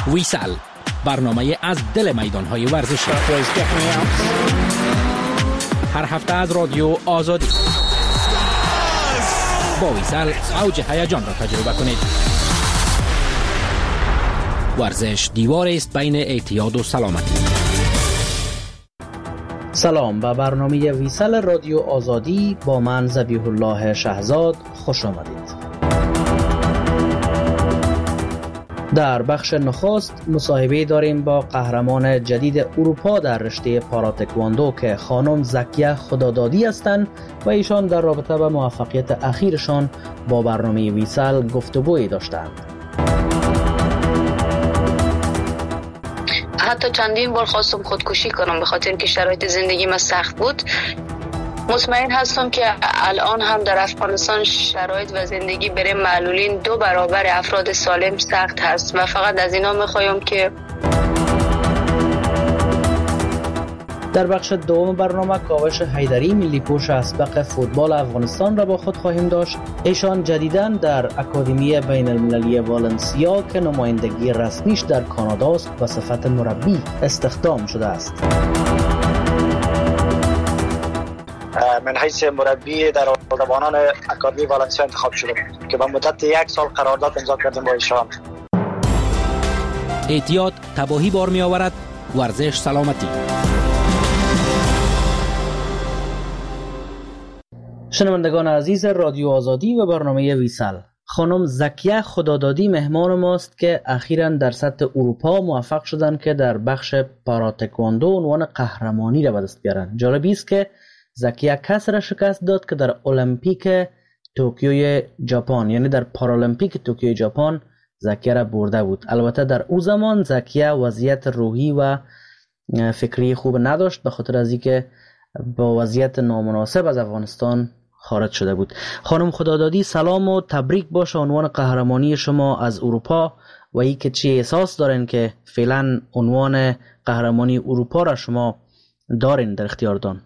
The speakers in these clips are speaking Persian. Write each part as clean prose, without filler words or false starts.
ویسال، برنامه از دل میدان‌های ورزشی. هر هفته از رادیو آزادی. با ویسال اوج هیجان را تجربه کنید. ورزش دیواری است بین اعتیاد و سلامتی. سلام، به برنامه ویسال رادیو آزادی با من ذبیح الله شهزاد خوش آمدید. در بخش نخست مصاحبه داریم با قهرمان جدید اروپا در رشته پاراتکواندو که خانم زکیه خدادادی هستند و ایشان در رابطه با موفقیت اخیرشان با برنامه ویسال گفتگویی داشتند. حتی چندین بار خواستم خودکشی کنم به خاطر اینکه شرایط زندگی من سخت بود. مطمئن هستم که الان هم در افغانستان شرایط و زندگی برای معلولین 2 برابر افراد سالم سخت هست و فقط از اینا میخوایم که در بخش دوم برنامه کاوش حیدری ملی پوش اسبق فوتبال افغانستان را با خود خواهیم داشت. ایشان جدیداً در اکادمی بین المللی والنسیا که نمایندگی رسمیش در کانادا است به صفت مربی استخدام شده است. من حیث مربی در دروازه‌بانان اکادمی والنسیا انتخاب شدم که به مدت 1 سال قرارداد امضا کردیم با ایشان. اعتیاد تباهی بار می آورد، ورزش سلامتی. شنوندگان عزیز رادیو آزادی و برنامه ویسال، خانم زکیه خدادادی مهمان ماست که اخیراً در سطح اروپا موفق شدند که در بخش پاراتکواندو عنوان قهرمانی را به دست بیارن. جالب است که زکیه کس را شکست داد که در المپیک توکیوی ژاپن، یعنی در پارالمپیک توکیوی ژاپن زکیه را برده بود. البته در او زمان زکیه وضعیت روحی و فکری خوب نداشت به خاطر از اینکه با وضعیت نامناسب از افغانستان خارج شده بود. خانم خدادادی سلام و تبریک باشه عنوان قهرمانی شما از اروپا و ای که چی احساس دارین که فعلا عنوان قهرمانی اروپا را شما دارین در اختیارتان.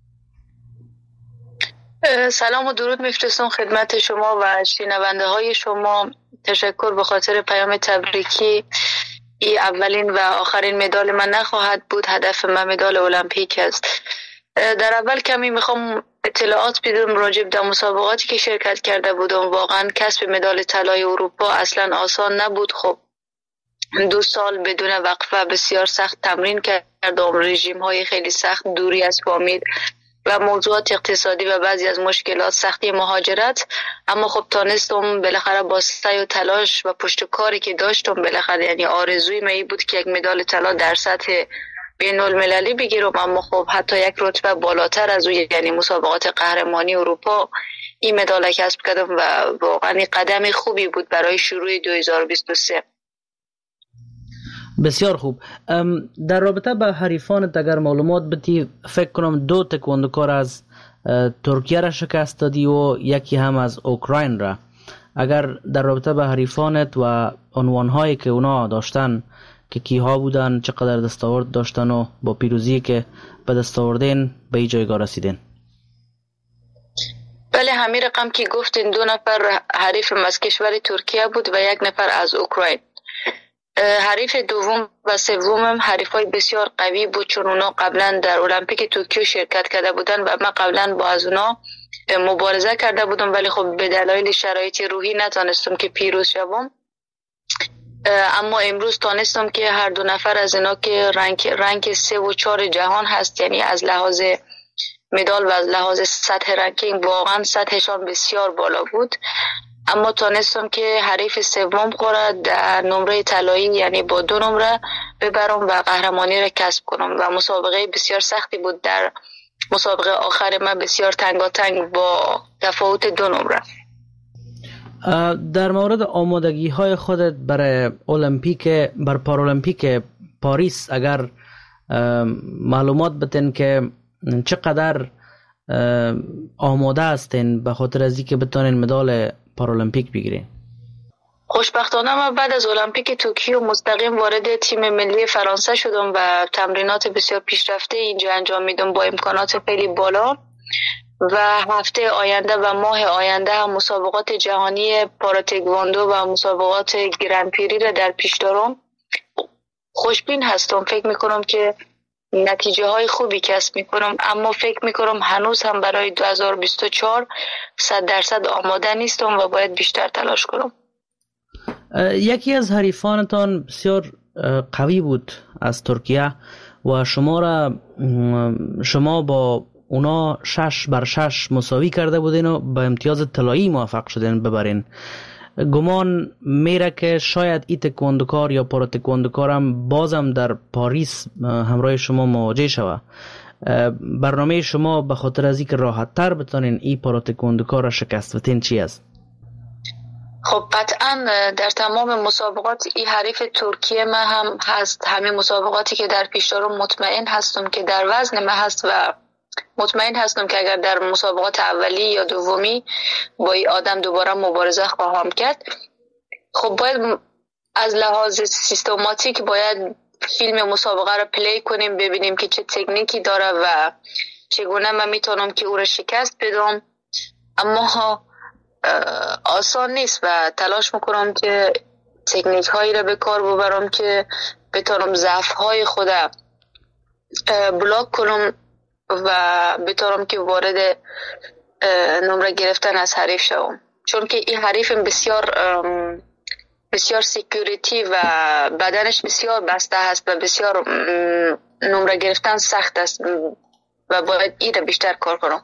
سلام و درود میفرستم خدمت شما و شنونده های شما. تشکر به خاطر پیام تبریکی. این اولین و آخرین مدال من نخواهد بود. هدف من مدال المپیک است. در اول کمی میخوام اطلاعات بدم راجع به مسابقاتی که شرکت کرده بودم. واقعا کسب مدال طلای اروپا اصلا آسان نبود. خب 2 سال بدون وقفه بسیار سخت تمرین کردم، رژیم های خیلی سخت، دوری از فامیل و موضوعات اقتصادی و بعضی از مشکلات، سختی مهاجرت. اما خب تانستم بالاخره با سعی و تلاش و پشت کاری که داشتم بالاخره، یعنی آرزوی من بود که یک مدال طلا در سطح بین المللی بگیرم. اما خب حتی یک رتبه بالاتر از او، یعنی مسابقات قهرمانی اروپا، این مدال کسب کردم و واقعا قدم خوبی بود برای شروع 2023. بسیار خوب. در رابطه با حریفانت اگر معلومات بدی، فکر کنم 2 تکواندوکار از ترکیه را شکست دادی و یکی هم از اوکراین را. اگر در رابطه با حریفانت و عنوانهایی که اونا داشتن که کیها بودن، چقدر دستاورد داشتن و با پیروزی که به دست آوردین به این جایگاه رسیدین؟ بله، همین رقم که گفتین 2 نفر حریفم از کشور ترکیه بود و 1 نفر از اوکراین. حریف دوم و سومم حریفای بسیار قوی بود، چون اونا قبلا در المپیک توکیو شرکت کرده بودن و من قبلا با از اونا مبارزه کرده بودم، ولی خب به دلایل شرایط روحی نتونستم که پیروز شوم. اما امروز تانستم که هر 2 نفر از اینا که رنگ 3 و 4 جهان هست، یعنی از لحاظ مدال و از لحاظ سطح رنکینگ واقعا سطحشان بسیار بالا بود. اما تانستم که حریف سوم خورد در نمره طلایی، یعنی با 2 نمره ببرم و قهرمانی را کسب کنم و مسابقه بسیار سختی بود. در مسابقه آخر من بسیار تنگاتنگ با تفاوت 2 نمره. در مورد آمادگی های خودت برای المپیک، بر پارالمپیک پاریس اگر معلومات بتین که چقدر آماده هستین به خاطر از اینکه بتونین مدال پارالمپیک بگیرین؟ خوشبختانه من بعد از المپیک توکیو مستقیم وارد تیم ملی فرانسه شدم و تمرینات بسیار پیشرفته اینجا انجام میدم با امکانات خیلی بالا و هفته آینده و ماه آینده هم مسابقات جهانی پاراتکواندو و مسابقات گرند پری را در پیش دارم خوشبین هستم. فکر میکنم که نتیجه های خوبی کسب میکنم، اما فکر میکنم هنوز هم برای 2024 100% آماده نیستم و باید بیشتر تلاش کنم. یکی از حریفانتان بسیار قوی بود از ترکیه و شما با اونا 6-6 مساوی کرده بودین و به امتیاز طلایی موفق شدین ببرین. گمان میره که شاید این تکواندوکار یا پارا تکواندوکار هم بازم در پاریس همراه شما مواجه شود. برنامه شما به خاطر از اینکه راحت تر بتونین این پارا تکواندوکار را شکست بدین چی است؟ خب قطعا در تمام مسابقات این حریف ترکیه من هم هست. همه مسابقاتی که در پیش دارم مطمئن هستم که در وزن من هست و مطمئن هستم که اگر در مسابقات اولی یا دومی با این آدم دوباره مبارزه خواهم کرد. خب باید از لحاظ سیستماتیک باید فیلم مسابقه رو پلی کنیم، ببینیم که چه تکنیکی داره و چگونه من میتونم که او رو شکست بدم. اما آسان نیست و تلاش میکنم که تکنیک هایی رو به کار ببرم که بتونم ضعف های خودم بلاک کنم و بتونم که وارد نمره گرفتن از حریف شوم، چون که این حریف بسیار سیکیوریتی و بدنش بسیار بسته هست و بسیار نمره گرفتن سخت است و باید این رو بیشتر کار کنم.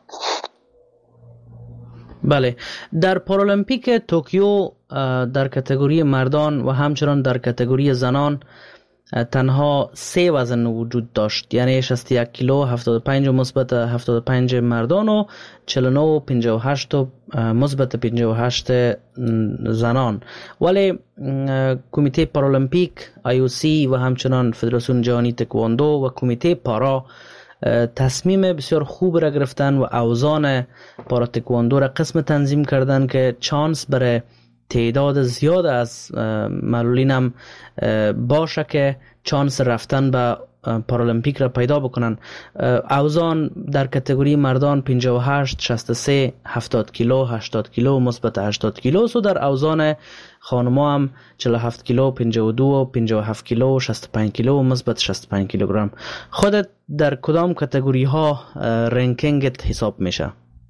بله، در پارالمپیک توکیو در کاتگوری مردان و همچنان در کاتگوری زنان تنها 3 وزن وجود داشت، یعنی 61 کیلو، 75 مثبت 75 مردان و 49 و 58 و مثبت 58 زنان. ولی کمیته پارالمپیک IOC و همچنان فدراسیون جهانی تکواندو و کمیته پارا تصمیم بسیار خوب را گرفتن و اوزان پارا تکواندو را قسم تنظیم کردن که چانس برای تعداد زیاد از معلولین هم باشه که چانس رفتن به پارالمپیک را پیدا بکنن. اوزان در کاتگوری مردان 58 63 70 کیلو 80 کیلو مثبت 80 کیلو و در اوزان خانم‌ها هم 47 کیلو 52 57 کیلو 65 کیلو مثبت 65 کیلوگرم. خودت در کدام کاتگوری ها رنکینگت حساب میشه؟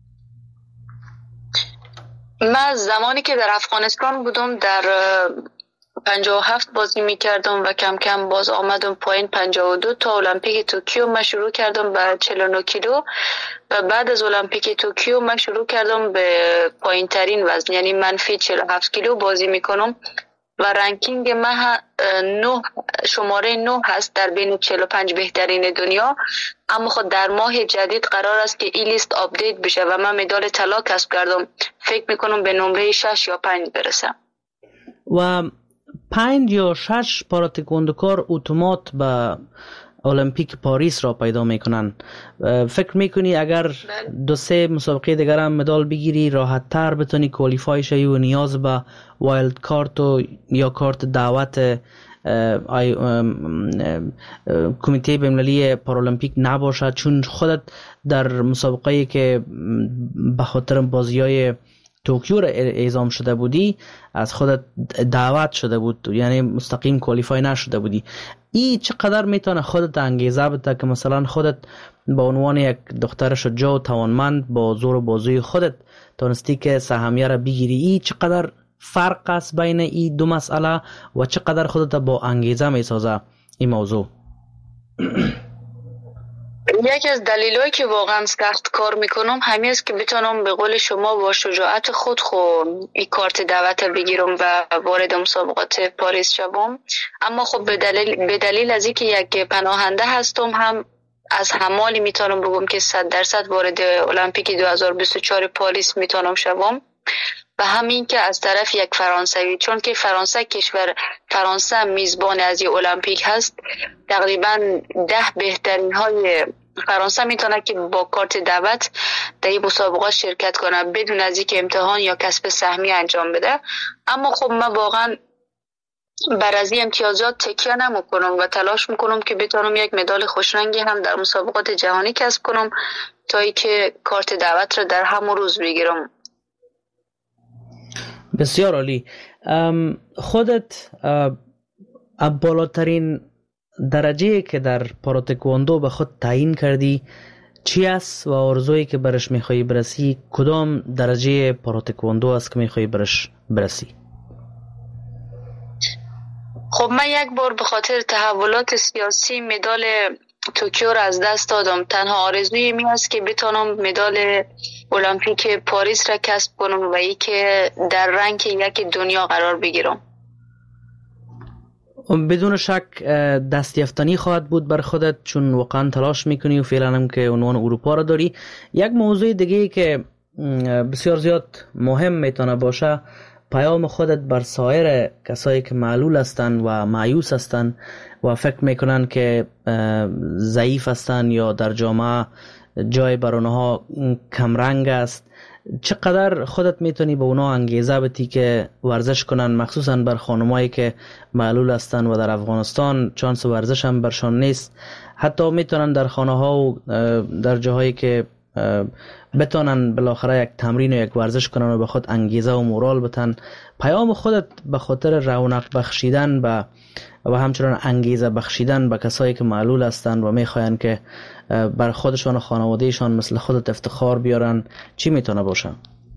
من زمانی که در افغانستان بودم در 57 بازی میکردم و کم کم باز آمدم پایین 52 تا المپیک توکیو من شروع کردم به 49 کیلو و بعد از المپیک توکیو من شروع کردم به پایین ترین وزن، یعنی منفی 47 کیلو بازی میکنم و رنکینگ من شماره 9 هست در بین 45 بهترین دنیا. اما خود در ماه جدید قرار است که این لیست آپدیت بشه و من مدال طلا کسب کردم. فکر میکنم به نمره 6 یا 5 برسم. و 5 یا 6 پارا تکواندوکار اتومات به المپیک پاریس را پیدا میکنن. فکر میکنی اگر 2-3 مسابقه دیگر هم مدال بگیری راحت تر بتونی کوالیفای شوی و نیاز به وایلد کارت یا کارت دعوت کمیته بین‌المللی پارالمپیک نباشد، چون خودت در مسابقه‌ای که به خاطر بازی‌های توکیو را اعزام شده بودی از خودت دعوت شده بود، یعنی مستقیم کوالیفای نشده بودی. این چقدر میتونه خودت انگیزه بده که مثلا خودت با عنوان یک دختر شجاع و توانمند با زور و بازوی خودت تونستی که سهمیه را بگیری؟ این چقدر فرق است بین این دو مسئله و چقدر خودت با انگیزه میسازه این موضوع؟ یکی از دلایلی که واقعا سخت کار میکنم همین است که بتونم به قول شما با شجاعت خود این کارت دعوت بگیرم و وارد مسابقات پاریس شوم. اما خب به دلیل از اینکه یک پناهنده هستم هم از همالی میتونم بگم که 100% وارد المپیک 2024 پاریس میتونم شوم و همین که از طرف یک فرانسوی، چون که فرانسه میزبان از این المپیک هست، تقریبا 10 بهترین های فرانسه میتونه که با کارت دعوت در این مسابقات شرکت کنه بدون از اینکه امتحان یا کسب سهمیه انجام بده. اما خب من واقعا بر از این امتیازات تکیه نمیکنم و تلاش میکنم که بتونم یک مدال خوشرنگی هم در مسابقات جهانی کسب کنم تا اینکه کارت دعوت را در همون روز بگیرم. بسیار عالی. خودت بالاترین درجه که در پاراتکواندو به خود تعیین کردی چی است و آرزویی که برش میخوایی برسی؟ کدام درجه پاراتکواندو است که میخوایی برش برسی؟ خب من یک بار به خاطر تحولات سیاسی مدال توکیو را از دست دادم. تنها آرزوی می است که بتونم مدال المپیک پاریس را کسب کنم و ای که در رنگ یک دنیا قرار بگیرم. بدون شک دستیافتنی خواهد بود بر خودت، چون واقعا تلاش میکنی و فعلا هم که عنوان اروپا را داری. یک موضوع دیگه که بسیار زیاد مهم میتونه باشه، پیام خودت بر سایر کسایی که معلول هستند و مایوس هستند و فکر میکنن که ضعیف هستند یا در جامعه جای بر اونها کمرنگ است. چقدر خودت میتونی به اونا انگیزه بدی که ورزش کنن، مخصوصا بر خانمایی که معلول هستن و در افغانستان چانس ورزش هم برشان نیست، حتی میتونن در خانه ها و در جاهایی که بتونن بالاخره یک تمرین و یک ورزش کنن و به خود انگیزه و مورال بتن. پیام خودت به خاطر رونق بخشیدن و همچنان انگیزه بخشیدن به کسایی که معلول هستند و میخواین که بر خودشان و خانوادهشان مثل خودت افتخار بیارن چی میتونه باشه؟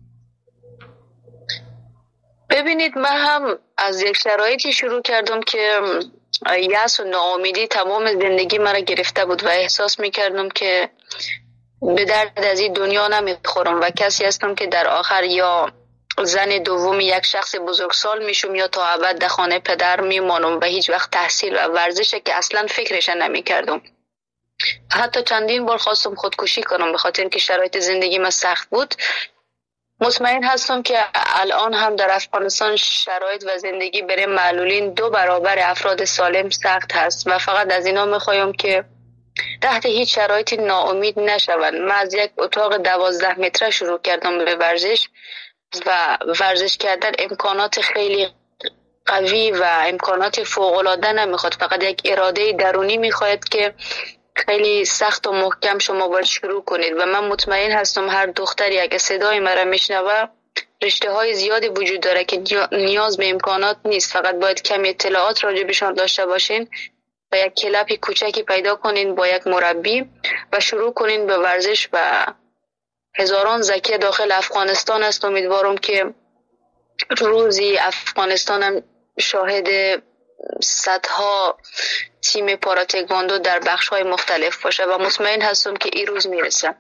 ببینید، من هم از یک شرایطی شروع کردم که یأس و ناامیدی تمام زندگی مرا گرفته بود و احساس میکردم که به درد از این دنیا نمیخورم و کسی هستم که در آخر یا زن دوم یک شخص بزرگسال میشم یا تا ابد در خانه پدر میمانم و هیچ وقت تحصیل و ورزش که اصلا فکرش نمیکردم. حتی چندین بار خواستم خودکشی کنم به خاطر که شرایط زندگی من سخت بود. مطمئن هستم که الان هم در افغانستان شرایط و زندگی برای معلولین 2 برابر افراد سالم سخت هست و فقط از اینا میخوایم که تحت هیچ شرایطی ناامید نشوند. من از یک اتاق 12 متره شروع کردم به ورزش و ورزش کردن امکانات خیلی قوی و امکانات فوق‌العاده نمیخواد، فقط یک اراده درونی میخواد که خیلی سخت و محکم شما باید شروع کنید و من مطمئن هستم هر دختری اگه صدای مرا میشنوه رشته های زیادی وجود داره که نیاز به امکانات نیست، فقط باید کمی اطلاعات راجع بهشون داشته باشین و یک کلپی کوچکی پیدا کنین با یک مربی و شروع کنین به ورزش و هزاران ذکی داخل افغانستان است. امیدوارم که روزی افغانستان هم شاهد صدها تیم پاراتکواندو در بخش‌های مختلف باشه و مطمئن هستم که این روز میرسه.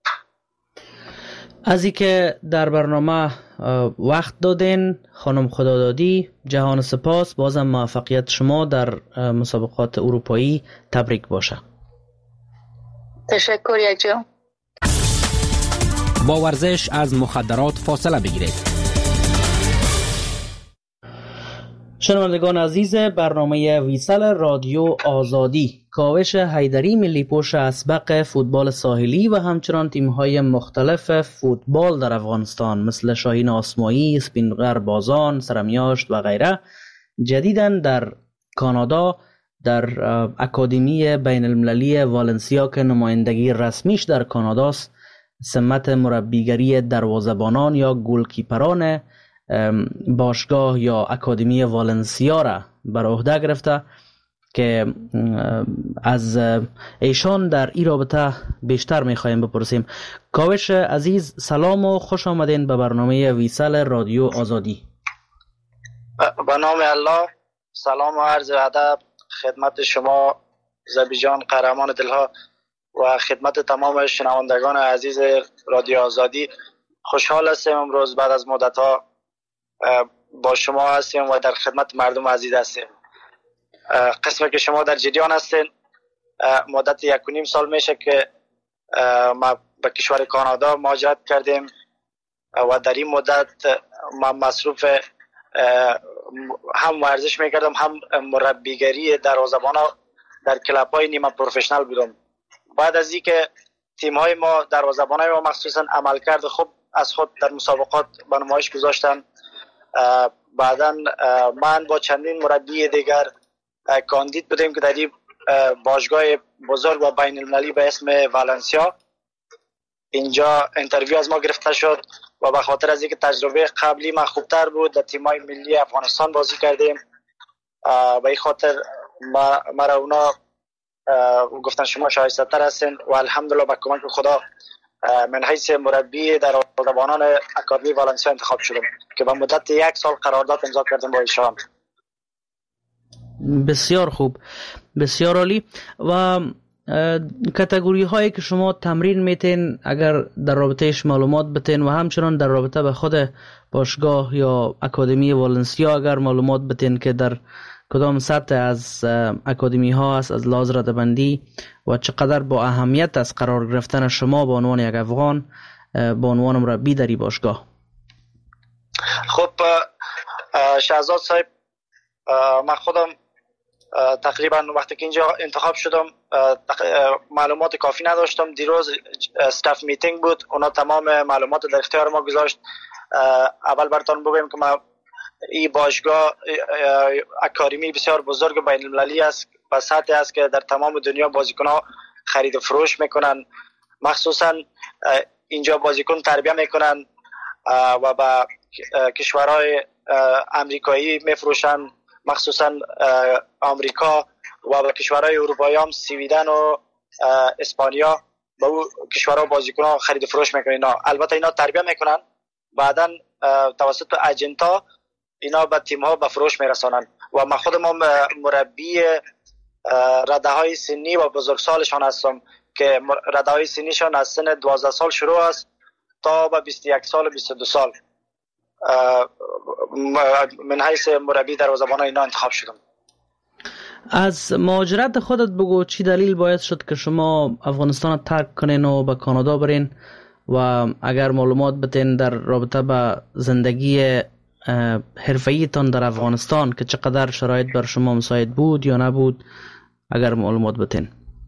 از اینکه در برنامه وقت دادین خانم خدادادی، جهان سپاس. بازم موفقیت شما در مسابقات اروپایی تبریک باشه. تشکر یکجا. با ورزش از مخدرات فاصله بگیرید. شنوندگان عزیز برنامه ویسال رادیو آزادی، کاوش حیدری ملی پوش اسبق فوتبال ساحلی و همچنان تیم‌های مختلف فوتبال در افغانستان مثل شاهین آسمایی، اسپینغر بازان، سرمیاشت و غیره جدیداً در کانادا در اکادمی بین المللی والنسیا که نمایندگی رسمیش در کاناداست سمت مربیگری دروازه‌بانان یا گلکیپران باشگاه یا اکادمی والنسیا را بر عهده گرفته که از ایشان در این رابطه بیشتر میخوایم بپرسیم. کاوش عزیز سلام و خوش آمدین به برنامه ویسال رادیو آزادی. به نام الله سلام و عرض ادب خدمت شما زبی جان قهرمان دلها و خدمت تمام شنوندگان عزیز رادیو آزادی. خوشحال هستیم امروز بعد از مدت ها با شما هستیم و در خدمت مردم عزیز هستیم. قسمی که شما در جریان هستین مدت 1.5 سال میشه که ما به کشور کانادا مهاجرت کردیم و در این مدت ما مصروف هم ورزش میکردم هم مربیگری دروازه‌بانا در کلاب‌های نیمه پروفشنال بودم. بعد از اینکه تیم‌های ما دروازه‌بانای ما مخصوصا عملکرد خوب از خود در مسابقات به نمایش گذاشتن، بعداً من با چندین مربی دیگر کاندید بودیم که در این باشگاه بزرگ و بین المللی به اسم والنسیا اینجا اینترویو از ما گرفته شد و به خاطر از اینکه تجربه قبلی ما خوبتر بود در تیم‌های ملی افغانستان بازی کردیم و این خاطر مرا اونا گفتن شما شایسته تر هستین و الحمدلله با کمک خدا من حیث مربی در دروازه‌بانان اکادمی والنسیا انتخاب شدم که با مدت 1 سال قرارداد امضا کردم با ایشان. بسیار خوب، بسیار عالی. و کاتگوری هایی که شما تمرین میتین اگر در رابطهش معلومات بتین و همچنان در رابطه به خود باشگاه یا اکادمی والنسیا اگر معلومات بتین که در کدام سطح از اکادمی ها است از لحاظ رده‌بندی و چقدر با اهمیت از قرار گرفتن شما به عنوان یک افغان به عنوان مربی در این باشگاه. خب شهزاد صاحب، من خودم تقریبا وقتی که اینجا انتخاب شدم معلومات کافی نداشتم. دیروز استاف میتینگ بود، اونا تمام معلومات در اختیار ما گذاشت. اول براتون بگم که ما این باشگاه اکادمی بسیار بزرگ بین المللی است و سطحی است که در تمام دنیا بازیکن‌ها خرید و فروش میکنن، مخصوصا اینجا بازیکن تربیت میکنن و با کشورهای امریکایی میفروشن، مخصوصا آمریکا و با کشورهای اروپایی هم سویدن و اسپانیا با او کشورها بازیکن‌ها خرید و فروش میکنن. البته اینا تربیت میکنن، بعداً توسط اجنتا اینا به تیم ها به فروش میرسانن و من خودم مربی رده های سنی و بزرگسالشان هستم که رده های سنیشان از سن 12 سال شروع است تا به 21 سال و 22 سال. من حیث مربی دروازه‌بان اینا انتخاب شدم. از مهاجرت خودت بگو، چی دلیل باعث شد که شما افغانستان ترک کنین و به کانادا برین و اگر معلومات بتین در رابطه با زندگی حرفه‌ای تان در افغانستان که چقدر شرایط بر شما مساعد بود یا نبود، اگر معلومات بتین.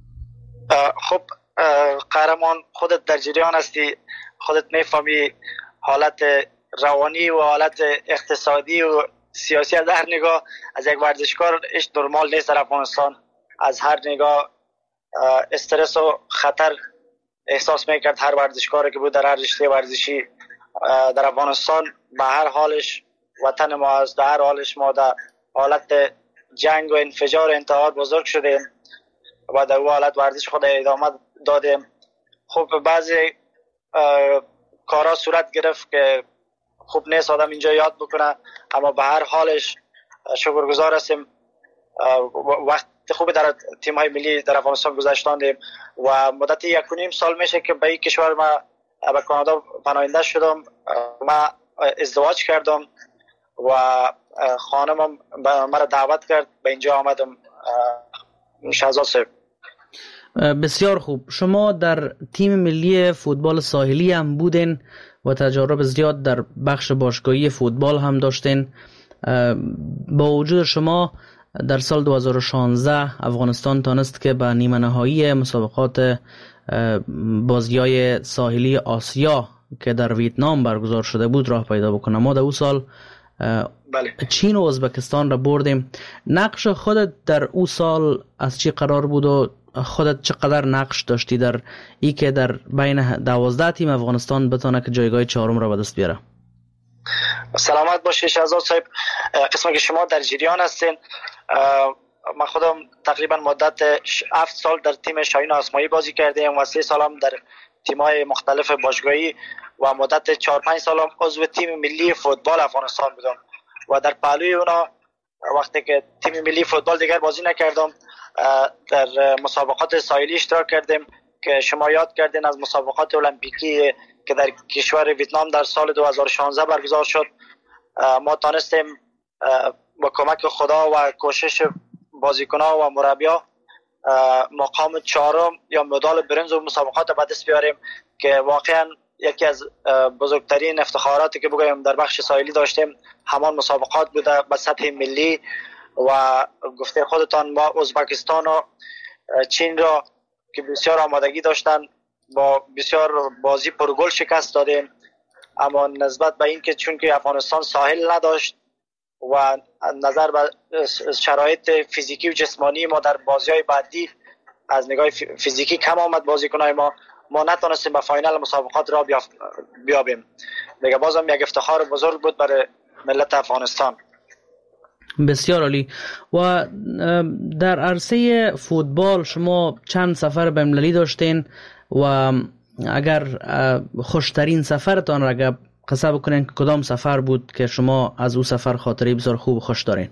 خب قهرمان، خودت در جریان هستی، خودت میفهمی حالت روانی و حالت اقتصادی و سیاسی از هر نگاه از یک ورزشکار اش نرمال نیست در افغانستان. از هر نگاه استرس و خطر احساس میکرد هر ورزشکاری که بود در هر رشته ورزشی در افغانستان. به هر حالش وطن ما است، در هر حالش ما در حالت جنگ و انفجار انتحار بزرگ شدیم و در اون حالت ورزش خود ادامه دادیم. خب بعضی کارا صورت گرفت که خوب نیست آدم اینجا یاد بکنه، اما به هر حالش شکرگزار هستیم. وقت خوبی در تیم های ملی در افغانستان گذاشتاندیم و مدت 1.5 سال میشه که به این کشور ما به کانادا پناهنده شدم. ما ازدواج کردم و خانمم مرا دعوت کرد، به اینجا آمدم. شهزاد صاحب، بسیار خوب. شما در تیم ملی فوتبال ساحلی هم بودین و تجارب زیاد در بخش باشگاهی فوتبال هم داشتین. با وجود شما در سال 2016 افغانستان تانست که به نیمه نهایی مسابقات بازی‌های ساحلی آسیا که در ویتنام برگزار شده بود راه پیدا بکنه. ما در اون سال چین و ازبکستان را بردیم. نقش خودت در اون سال از چی قرار بود و خودت چقدر نقش داشتی در ای که در بین 12 تیم افغانستان بتونه که جایگاه 4 را به دست بیاره؟ سلامت باشی شهزاد صاحب. قسمی که شما در جریان هستین، من خودم تقریبا مدت 7 سال در تیم شاهین آسمایی بازی کردیم و 3 سال هم در تیم‌های مختلف باشگاهی و مدت 4-5 سال هم عضو تیم ملی فوتبال افغانستان بودم و در پهلوی اونا وقتی که تیم ملی فوتبال دیگر بازی نکردم در مسابقات ساحلی اشتراک کردیم که شما یاد کردین از مسابقات المپیکی که در کشور ویتنام در سال 2016 برگزار شد. ما تانستیم با کمک خدا و کوشش بازیکن‌ها و مربی‌ها مقام 4 یا مدال برنز و مسابقات به دست بیاریم که واقعا یکی از بزرگترین افتخاراتی که بگویم در بخش ساحلی داشتیم همان مسابقات بوده به سطح ملی. و گفته خودتان ما ازبکستان و چین را که بسیار آمادگی داشتن با بسیار بازی پرگل شکست دادیم، اما نسبت به این که چون که افغانستان ساحل نداشت و نظر به شرایط فیزیکی و جسمانی ما در بازی‌های بعدی از نگاه فیزیکی کم آمد بازیکن‌های ما نتونستیم به فاینال مسابقات را بیابیم. دیگه بازم یک افتخار بزرگ بود برای ملت افغانستان. بسیار عالی. و در عرصه فوتبال شما چند سفر بین المللی داشتین و اگر خوشترین سفرتان را اگر قصه بکنین کدام سفر بود که شما از او سفر خاطره بسیار خوب و خوش دارین؟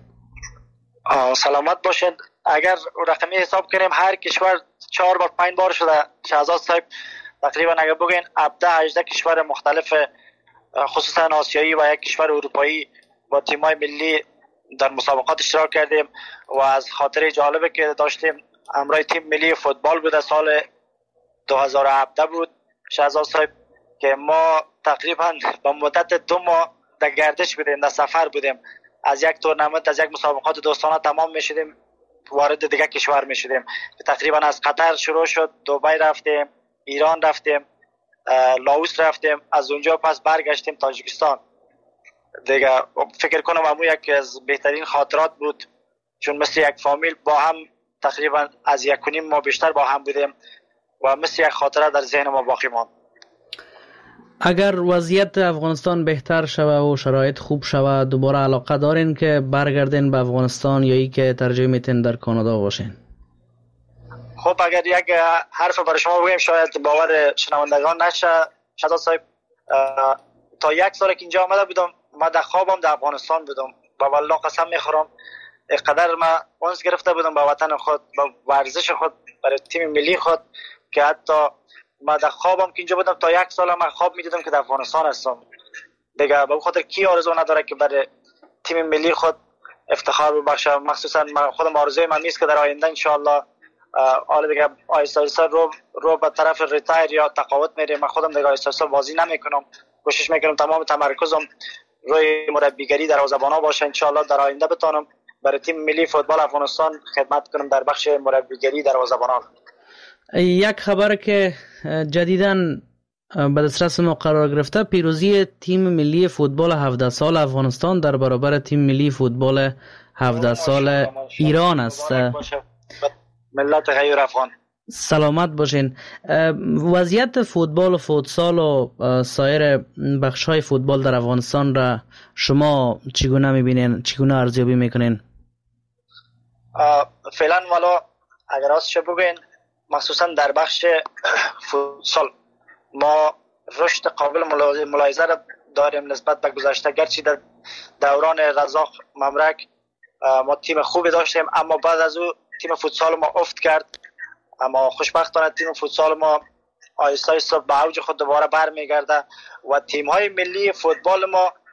سلامت باشید. اگر رقمی حساب کنیم هر کشور 4 بار 5 بار شده شهزاد صاحب، تقریبا اگر بگین 17-18 کشور مختلف خصوصا آسیایی و یک کشور اروپایی با تیم‌های ملی در مسابقات اشتراک کردیم و از خاطره جالبی که داشتیم همراه تیم ملی فوتبال بود. سال 2017 بود شهزاد صاحب که ما تقریبا با مدت 2 ماه در گردش بودیم، در سفر بودیم، از یک تورنمنت از یک مسابقات دوستانه تمام میشدیم وارد دیگه کشور میشدیم. تقریبا از قطر شروع شد، دبی رفتیم، ایران رفتیم، لاوس رفتیم، از اونجا پس برگشتیم تاجیکستان دیگه. فکر کنم همون یک از بهترین خاطرات بود، چون مثل یک فامیل با هم تقریبا از 1.5 ماه بیشتر با هم بودیم و مثل یک خاطره در ذهن ما باقی ماند. اگر وضعیت افغانستان بهتر شوه و شرایط خوب شوه دوباره علاقه دارین که برگردین به افغانستان یا ای که ترجیح میتین در کانادا باشین؟ خب اگر یک حرف برای شما بگیم شاید باور شنوندگان نشه شهزاد صاحب، تا 1 سال که اینجا آمده بودم ما در خوابم در افغانستان بودم و والله قسم میخورم اینقدر ما اونس گرفته بودم به وطن خود، به ورزش خود، برای تیم ملی خود که حتی ما در خوابم که اینجا بودم تا 1 سال من خواب میدیدم که در افغانستان هستم دیگه. به خاطر کی آرزو نداره که برای تیم ملی خود افتخار ببخشه؟ مخصوصا من خودم آرزوی من نیست که در آینده ان شاء الله حالا دیگه آیسته آیسته رو به طرف ریتایر یا تقاعد میریم. من خودم دیگه آیسته آیسته بازی نمیکنم، کوشش میکنم تمام تمرکزم روی مربیگری دروازه‌بانا باشه. ان شاء الله در آینده بتونم برای تیم ملی فوتبال افغانستان خدمت کنم در بخش مربیگری دروازه‌بانان. یک خبر که جدیداً به دسترس ما قرار گرفته، پیروزی تیم ملی فوتبال 17 سال افغانستان در برابر تیم ملی فوتبال 17 سال ایران است. ملت غیر افغان سلامت باشین. وضعیت فوتبال و فوتسال و سایر بخش‌های فوتبال در افغانستان را شما چگونه می‌بینین، چگونه ارزیابی می‌کنین؟ فعلا والا اگر راستش بگین مخصوصا در بخش فوتسال ما رشد قابل ملاحظه را داریم نسبت به گذشته. گرچه در دوران رزاق ممرک ما تیم خوبی داشتیم اما بعد از او تیم فوتسال ما افت کرد، اما خوشبختانه تیم فوتسال ما آهسته آهسته به اوج خود دوباره برمیگرده و تیم های ملی فوتبال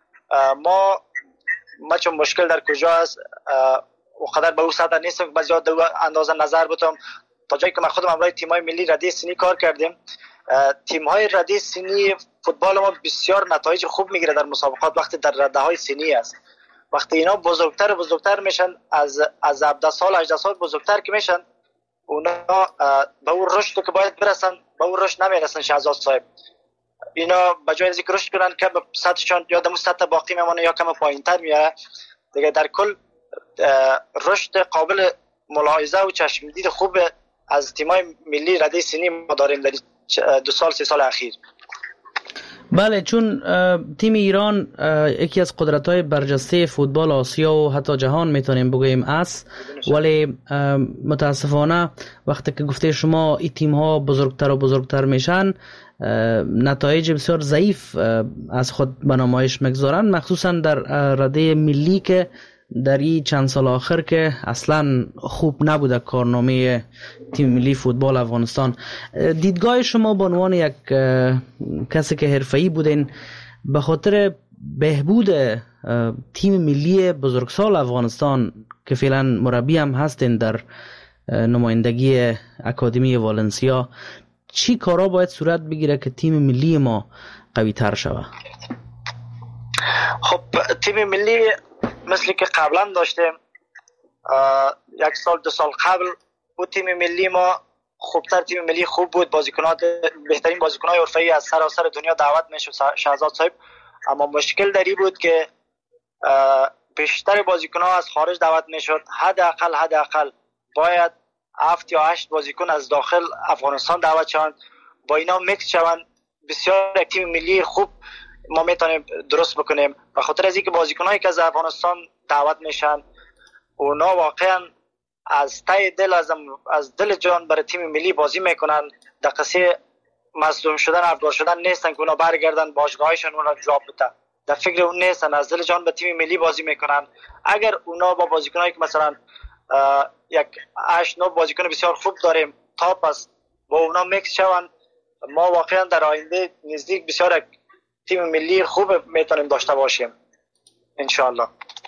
ما چون مشکل در کجا است و قدر به او سطح نیستم که بسیار دو اندازه نظر بتم. تا جایی که من خودم همراه تیم های ملی ردی سنی کار کردیم، تیم های ردی سنی فوتبال ما بسیار نتایج خوب میگیره در مسابقات وقتی در رده های سنی است. وقتی اینا بزرگتر و بزرگتر میشن از 17 سال 18 سال بزرگتر که میشن اونا به اون رشد که باید برسن به اون رشد نمیرسن شهزاد صاحب. اینا به جای از اینکه رشد کنن که به سطحشون یا دمو سطح باقی میمونه یا کم پایینتر میاره دیگه. در کل رشد قابل ملاحظه و چشم دید خوب از تیمای ملی رده سنی ما داریم در 2 سال 3 سال اخیر. بله، چون تیم ایران یکی از قدرت‌های برجسته فوتبال آسیا و حتی جهان میتونیم بگوییم است، ولی متاسفانه وقتی که گفته شما این تیم‌ها بزرگتر و بزرگتر میشن نتایج بسیار ضعیف از خود به نمایش میگذارن، مخصوصا در رده ملی که در این چند سال آخر که اصلا خوب نبوده کارنامه تیم ملی فوتبال افغانستان. دیدگاه شما به عنوان یک کسی که حرفه‌ای بودین به خاطر بهبود تیم ملی بزرگسال افغانستان که فعلا مربی هم هستین در نمایندگی اکادمی والنسیا، چی کارا باید صورت بگیره که تیم ملی ما قوی تر شود؟ خب تیم ملی مثل که قبلا داشتیم 1 سال 2 سال قبل بود تیم ملی ما خوبتر، تیم ملی خوب بود، بهترین بازیکن‌های حرفه‌ای از سراسر دنیا دعوت میشد شهزاد صاحب. اما مشکل دری بود که بیشتر بازیکن‌ها از خارج دعوت میشد. حداقل باید 7 یا 8 بازیکن از داخل افغانستان دعوت شوند، با اینا میکس شوند بسیار تیم ملی خوب ما میتونیم درست بکنیم. به خاطر از اینکه بازیکنایی که از افغانستان دعوت میشن اونا واقعا از ته دل از دل جان برای تیم ملی بازی میکنن. در قصه مظلوم شدن افغان شدن نیستن که اونا برگردن باشگاهشون اونا جواب بده، در فکر اون نیستن، از دل جان به تیم ملی بازی میکنن. اگر اونا با بازیکنایی که مثلا یک 8-9 بازیکن بسیار خوب داریم تا پس با اونا میکس شون، ما واقعا در آینده نزدیک بسیار تیم ملی خوب میتونیم داشته باشیم انشاءالله.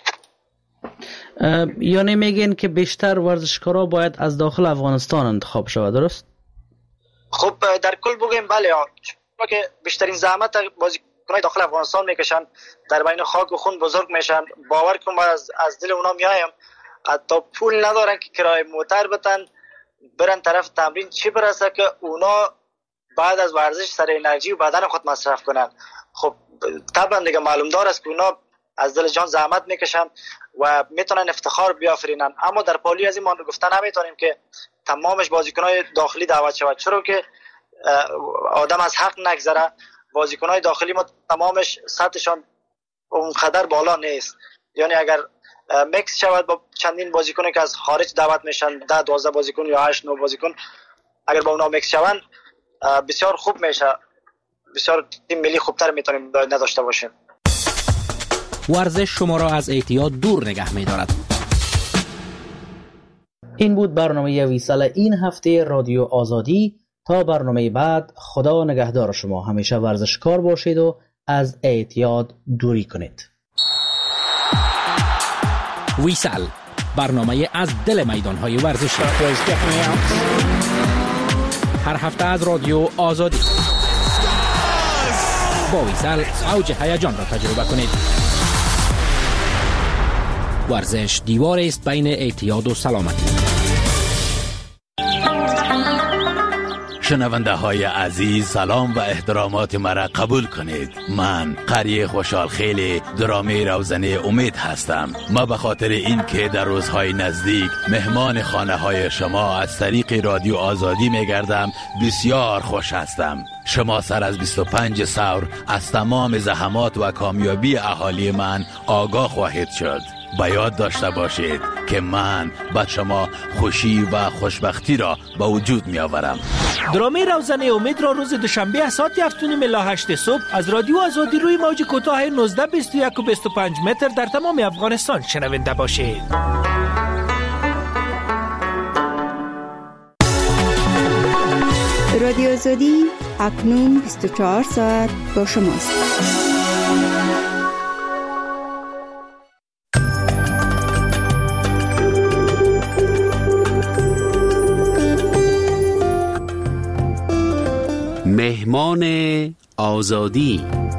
یعنی میگین که بیشتر ورزشکارا باید از داخل افغانستان انتخاب شود، درست؟ خب در کل بگیم بله، چون که بیشترین زحمت بازیکنای داخل افغانستان میکشن، در بین خاک و خون بزرگ میشن. باور کن ما از دل اونا میایم، حتی پول ندارن که کرایه موتر بتن برن طرف تمرین، چی برسه که اونا بعد از ورزش سر انرژی و بدن خود مصرف کنن. خب طبعا دیگه معلوم دار است که اونا از دل جان زحمت میکشن و میتونن افتخار بیافرینن. اما در پالی از این ما گفتن نمیتونیم که تمامش بازیکنای داخلی دعوت شود، چرا که آدم از حق نگذره. بازیکنای داخلی ما تمامش سطحشان اونقدر بالا نیست، یعنی اگر میکس شود با چندین بازیکنی که از خارج دعوت میشن، 10-12 بازیکن یا 8-9 بازیکن، اگر با اونا میکس شون بسیار خوب میشه، بسیار تیم ملی خوبتر میتونیم نداشته باشیم. ورزش شما را از اعتیاد دور نگه می‌دارد. این بود برنامه ویسال این هفته رادیو آزادی. تا برنامه بعد، خدا نگهدار شما. همیشه ورزشکار باشید و از اعتیاد دوری کنید. ویسال، برنامه از دل میدان‌های ورزشی. هر هفته از رادیو آزادی. با ویسال اوج هیجان را تجربه کنید. ورزش دیواری است بین اعتیاد و سلامتی. شنونده های عزیز، سلام و احترامات مرا قبول کنید. من قری خوشحال خیلی درامه روزنه امید هستم. ما به خاطر این که در روزهای نزدیک مهمان خانه های شما از طریق رادیو آزادی میگردم بسیار خوش هستم. شما سر از 25 ثور از تمام زحمات و کامیابی اهالی من آگاه خواهید شد. به یاد داشته باشید که من به شما خوشی و خوشبختی را به وجود می آورم. درامه روزنه امید را روز دوشنبه از ساعت 7:30 الی 8 صبح از رادیو آزادی روی موج کوتاه 19 21 و 25 متر در تمام افغانستان شنونده باشید. رادیو آزادی اکنون 24 ساعت با شماست. مهمان آزادی.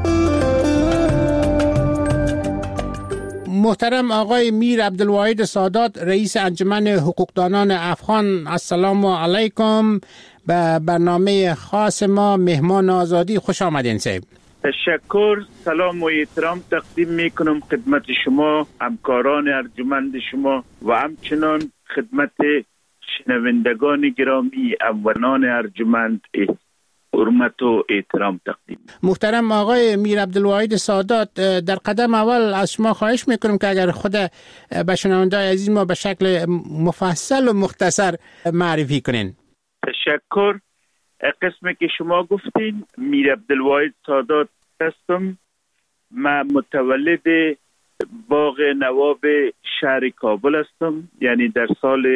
محترم آقای میر عبدالواحد سادات، رئیس انجمن حقوقدانان افغان، السلام علیکم. به برنامه خاص ما مهمان آزادی خوش آمدین صاحب. تشکر، سلام و احترام تقدیم میکنم خدمت شما، همکاران ارجمند شما و همچنان خدمت شنوندگان گرامی اولان ارجمند حرمت و احترام تقدیم. محترم آقای میر عبدالواحد سادات، در قدم اول از شما خواهش میکنم که اگر خود به شنوندگان عزیز ما به شکل مفصل و مختصر معرفی کنین. تشکر. قسمی که شما گفتین، میر عبدالواحد سادات هستم. من متولد باغ نواب شهر کابل هستم، یعنی در سال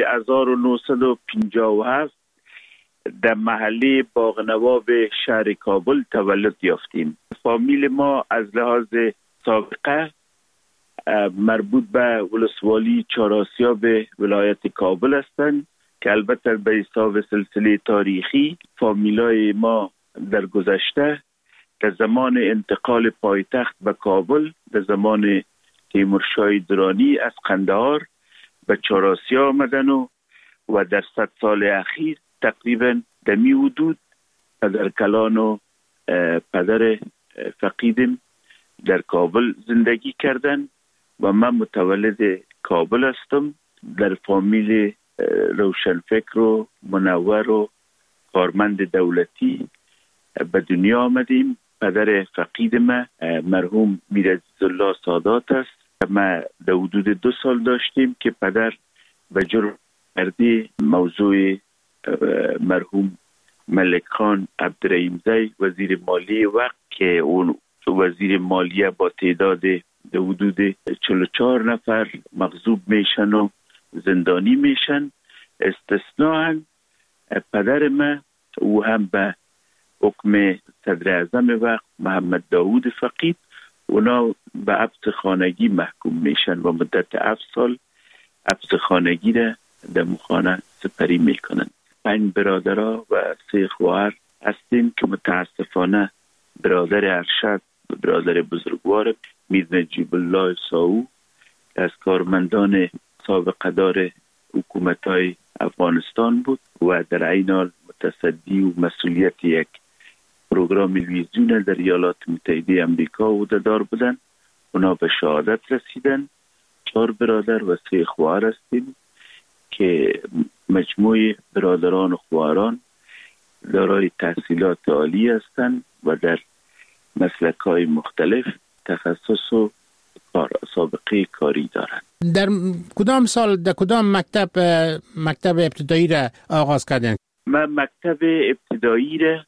1957 در محله باغ نواب شهر کابل تولد یافتیم. فامیل ما از لحاظ سابقه مربوط به ولسوالی چهارآسیاب ولایت کابل هستند که البته به حساب سلسله تاریخی فامیلای ما در گذشته در زمان انتقال پایتخت به کابل در زمان تیمورشاه درانی از قندهار به چهارآسیا آمدن و در 100 سال اخیر تقریبا در می حدود پدر کلان و پدر فقیدم در کابل زندگی کردن و من متولد کابل هستم. در فامیل روشنفکر و منور و کارمند دولتی به دنیا آمدیم. پدر فقید من مرحوم میر عزیزالله سادات است ما در حدود 2 سال داشتیم که پدر به جرم کردی موضوع مرحوم ملک خان عبدالرحیمزی وزیر مالی وقت که اون وزیر مالیه با تعداد در حدود 44 نفر مغضوب میشن و زندانی میشن. استثناءً پدر من او هم به حکم صدر اعظم وقت محمد داود فقید اونا به حبس خانگی محکوم میشن و مدت 7 سال حبس خانگی را در خانه سپری میکنن. 5 برادرها و 3 خواهر هستیم که متاسفانه برادر ارشد و برادر بزرگوار میر نجیب الله ساو از کارمندان سابقه دار حکومت‌های افغانستان بود و در این حال متصدی و مسئولیت یک پروگرام تلویزیون در ایالات متحده آمریکا عهده‌دار بودن. اونا به شهادت رسیدن. 4 برادر و 3 خواهر هستیم که مجموع برادران و خواهران دارای تحصیلات عالی هستند و در مسلک‌های مختلف تخصص و سابقه کاری دارند. در کدام سال در کدام مکتب ابتدایی را آغاز کردن؟ من مکتب ابتدایی را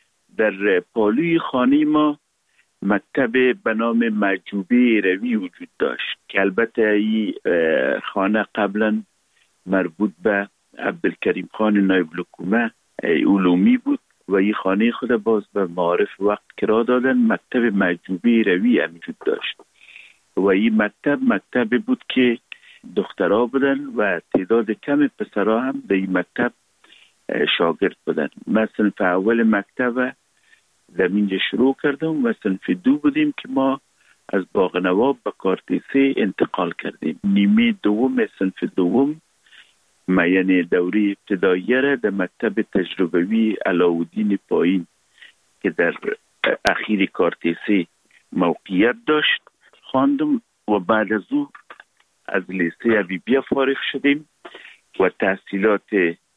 در پالوی خانه ما مکتب به نام معجوبه روی وجود داشت که البته این خانه قبلا مربوط به عبدالکریم خان نایب الحکومه علومی بود و این خانه خود باز به معارف وقت کرا دادن. مکتب معجوبه روی هم وجود داشت و این مکتب بود که دخترها بودن و تعداد کم پسرها هم در این مکتب شاگرد بودن. من صنف اول مکتب در اینجا شروع کردم و صنف 2 بودیم که ما از باغ نواب به کارتیسه انتقال کردیم. نیمه دوم صنف دوم ما یعنی دوره ابتداییه را در مکتب تجربوی علاءالدین پایین که در اخیر کارتیسه موقعیت داشت خواندم و بعد از او از لیسه حبیبیه فارغ شدیم و تحصیلات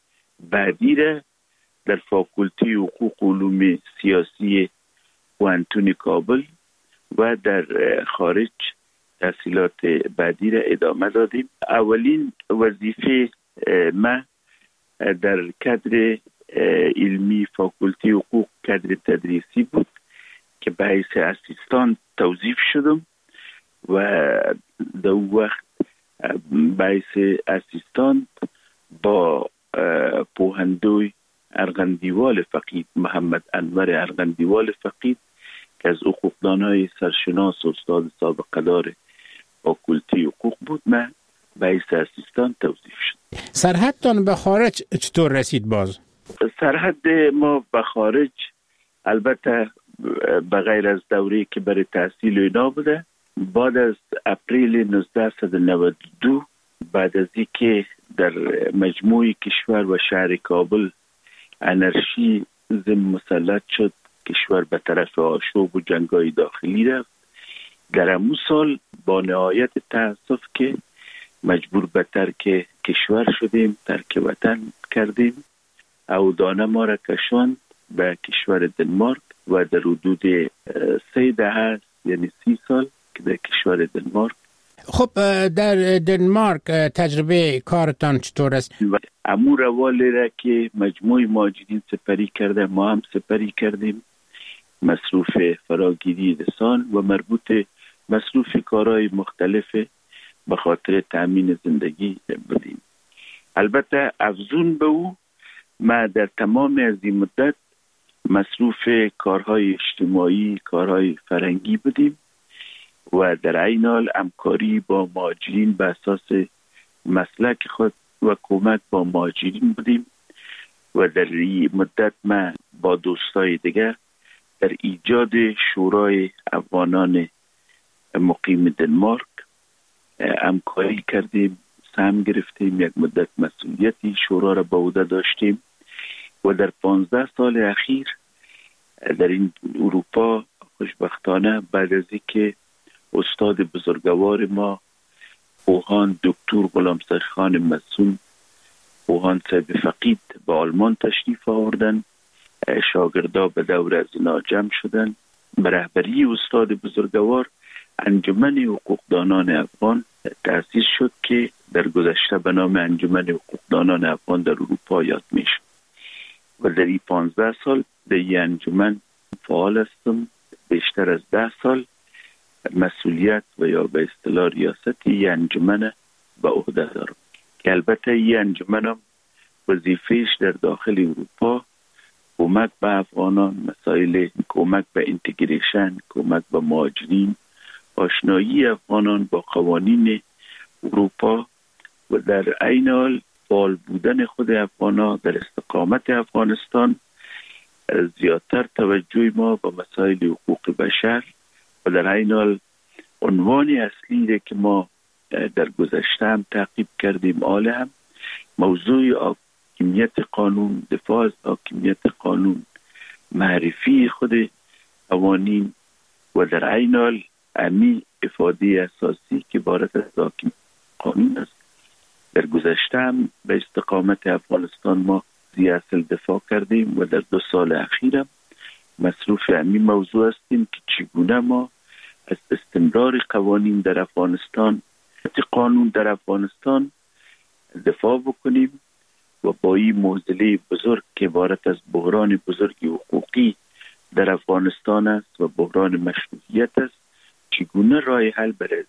بعدی را در فاکولته حقوق و علوم سیاسی پوهنتون کابل و در خارج تحصیلات بعدی را ادامه دادیم. اولین وظیفه ما در کادر علمی فاکولته حقوق کادر تدریسی بود که به حیث اسیستان توظیف شدم و در وقت به حیث اسیستان با پوهندوی ارغندیوال فقید محمد انور ارغندیوال فقید که از حقوقدانای سرشناس و استاد سابقه دار فاکولته حقوق بود من به حیث اسیستان توظیف شد. سرحدتان به خارج چطور رسید باز؟ سرحد ما به خارج البته به غیر از دوره که برای تحصیل اینا بوده، بعد از اپریل 1992 بعد از اینکه در مجموع کشور و شهر کابل انرژی مسلط شد، کشور به طرف آشوب و جنگای داخلی رفت، در همون سال با نهایت تأسف که مجبور به ترک کشور شدیم، ترک وطن کردیم. عودانه ما را کشاند به کشور دنمارک و در حدود 3 دهه یعنی 30 سال که در کشور دنمارک. خب در دنمارک تجربه کارتان چطور است؟ امور روالی را که مجموع مهاجرین سپری کرده ما هم سپری کردیم، مصروف فراگیری لسان و مربوط مصروف کارهای مختلف به خاطر تأمین زندگی بودیم. البته افزون به او ما در تمام از این مدت مصروف کارهای اجتماعی، کارهای فرهنگی بودیم و در این حال همکاری با مهاجرین به اساس مسلک خود و کمک با مهاجرین بودیم و در این مدت ما با دوستای دیگر در ایجاد شورای افغانان مقیم دنمارک همکاری کردیم، سهم گرفتیم، یک مدت مسئولیتی شورا را به عهده داشتیم و در 15 سال اخیر در این اروپا خوشبختانه بعد از اینکه استاد بزرگوار ما پوهان دکتر غلامسرخان مسون پوهان صاحب فقید به آلمان تشریف آوردن، شاگردا به دور از اینا جمع شدن. به رهبری استاد بزرگوار انجمن حقوقدانان افغان تأسیس شد که در گذشته به نام انجمن حقوقدانان افغان در اروپا یاد میشد و در این 15 سال در این انجمن فعال هستم. بیشتر از 10 سال مسئولیت و یا به اصطلاح ریاست این انجمن به عهده دارم که البته این انجمن هم وظیفه‌اش در داخل اروپا کمک به افغانان، مسائل کمک به اینتگریشن، کمک به مهاجرین، آشنایی افغانان با قوانین اروپا و در عین حال فعال بودن خود افغانان در استقامت افغانستان، زیادتر توجه ما به مسائل حقوق بشر و در عین حال عنوان اصلی که ما در گذشته هم تعقیب کردیم هم موضوع حاکمیت قانون، دفاع از حاکمیت قانون، معرفی خود قوانین و در عین حال امی افاده اساسی که عبارت از حاکمیت قانون است. در گذشته هم به استقامت افغانستان ما زی اصل دفاع کردیم و در 2 سال اخیرم مصروف امی موضوع هستیم که چگونه ما از استمرار قوانین در افغانستان، قانون در افغانستان دفاع بکنیم و با این معضله بزرگ که عبارت از بحران بزرگ حقوقی در افغانستان است و بحران مشروعیت است، چگونه راه حل برای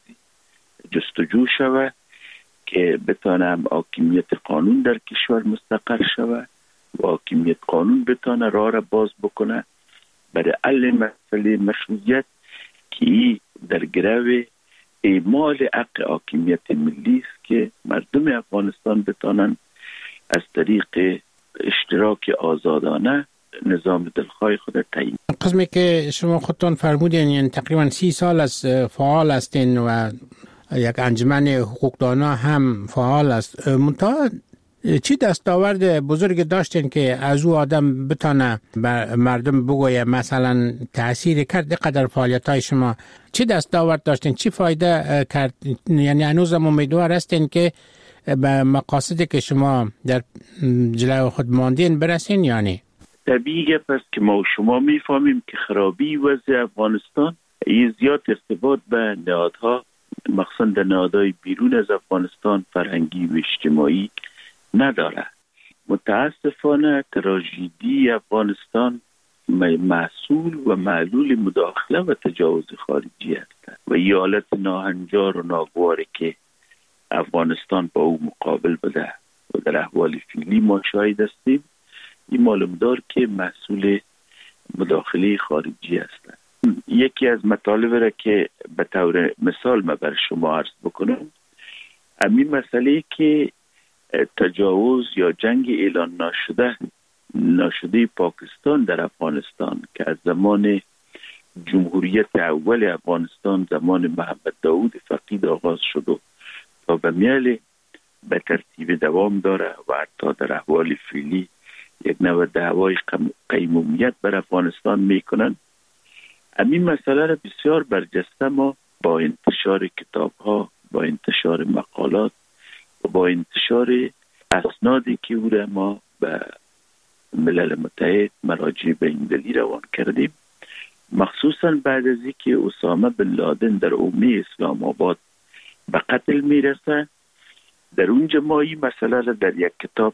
جستجو شود که بتانه حاکمیت قانون در کشور مستقر شود و حاکمیت قانون بتانه راه را باز بکنه برای حل مسئله مشروعیت که در گرو اعمال حق حاکمیت ملی است که مردم افغانستان بتانن از طریق اشتراک آزادانه نظام دلخواه خود تعیین. قسمی که شما خودتان فرمودین یعنی تقریبا 30 سال از فعال هستین و یک انجمن حقوقدانا هم فعال است. منتها چی دستاورد بزرگ داشتین که از او آدم بتانه مردم بگویه مثلا تأثیر کرد قدر فعالیت‌های شما؟ چی دستاورد داشتین؟ چی فایده کرد؟ یعنی هنوز هم امیدوار هستین که به مقاصدی که شما در جلوی خود ماندین برسین یعنی؟ طبیعیه پس که ما و شما میفهمیم که خرابی وضع افغانستان یه زیاد ارتباط به نهادها، مخصوصا در نهادهای بیرون از افغانستان فرهنگی و اجتماعی نداره. متاسفانه تراژدی افغانستان محصول و معلول مداخله و تجاوز خارجی است و این حالت ناهنجار و ناگواری که افغانستان با او مقابل بده و در احوال فعلی ما شاهد هستیم، این معلوم دار که محصول مداخله خارجی است. یکی از مطالب را که به طور مثال من بر شما عرض بکنم، همین مسئله که تجاوز یا جنگ اعلان ناشده پاکستان در افغانستان که از زمان جمهوریت اول افغانستان، زمان محمد داود فقید آغاز شد و تا به میل به ترتیب دوام داره و حتی در احوال فعلی یک نوع دعوای قیمومیت بر افغانستان میکنن. همین مسئله را بسیار برجسته ما با انتشار کتاب‌ها، با انتشار مقالات و با انتشار اسنادی که او را ما به ملل متحد مراجع بین‌المللی روان کردیم، مخصوصا بعد از اینکه اسامه بن لادن در حومه اسلام آباد به قتل میرسه، در اونجا ما این مسئله را در یک کتاب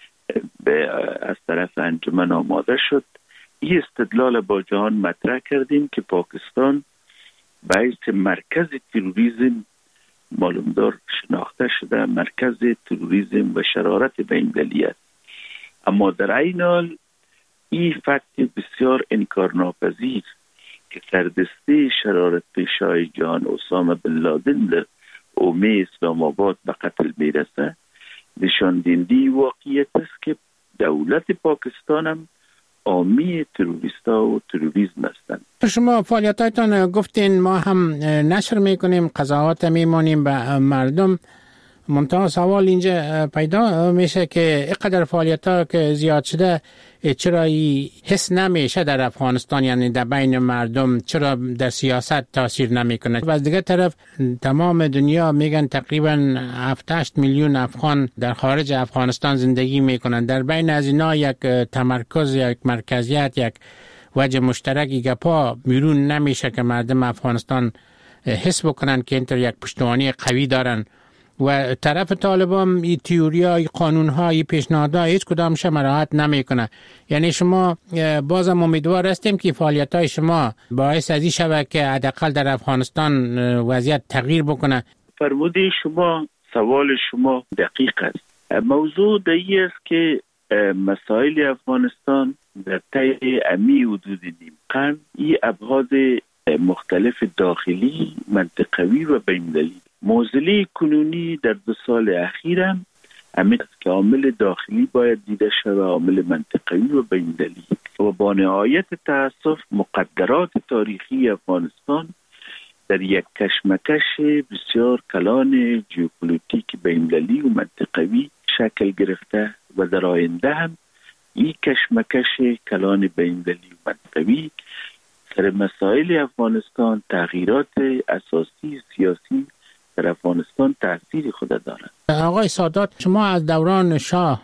از طرف انجمن آماده شد. این استدلال با جهان مطرح کردیم که پاکستان باعث مرکز تروریسم معلومدار شناخته شده، مرکز تروریسم و شرارت بین‌المللی است. اما در عین حال این فکت بسیار انکارناپذیر که سردسته شرارت پیشای جهان اسامه بن لادن در حومه اسلام آباد به قتل میرسه، نشان دهنده واقعیت است که دولت پاکستان هم حامی تروریستا و تروریسم هستند. شما فعالیتاتان گفتین ما هم نشر میکنیم، قضاوت میمونیم به مردم. منتها سوال اینجا پیدا میشه که اینقدر فعالیت‌ها که زیاد شده چرا حس نمیشه در افغانستان، یعنی در بین مردم چرا در سیاست تاثیر نمیکنه؟ و از دیگه طرف تمام دنیا میگن تقریبا 7-8 میلیون افغان در خارج افغانستان زندگی میکنن. در بین از اینا یک تمرکز، یک مرکزیت، یک وجه مشترکی گپا بیرون نمیشه که مردم افغانستان حس بکنن که اینطور یک پشتوانه قوی دارن و طرف طالبان این تئوریا، این قانون‌ها، این پیشنهادها هیچ کدامش مراعات نمیکنه. یعنی شما بازم امیدوار هستیم که فعالیت‌های شما باعث از این شود که حداقل در افغانستان وضعیت تغییر بکنه. فرموده شما، سوال شما دقیق است. موضوع دیگه است که مسائل افغانستان در طی امی حدود نیم قرن این ابعاد مختلف داخلی، منطقوی و بین‌المللی. معضله کنونی در 2 سال اخیر هم همین است که عامل داخلی باید دیده شود، عامل منطقوی و بین‌المللی. و با نهایت تأسف مقدرات تاریخی افغانستان در یک کشمکش بسیار کلان ژئوپلیتیک بین‌المللی و منطقوی شکل گرفته و در آینده هم این کشمکش کلان بین‌المللی و منطقوی سر مسائل افغانستان، تغییرات اساسی سیاسی در افغانستان تأثیر خود دارد. آقای سادات، شما از دوران شاه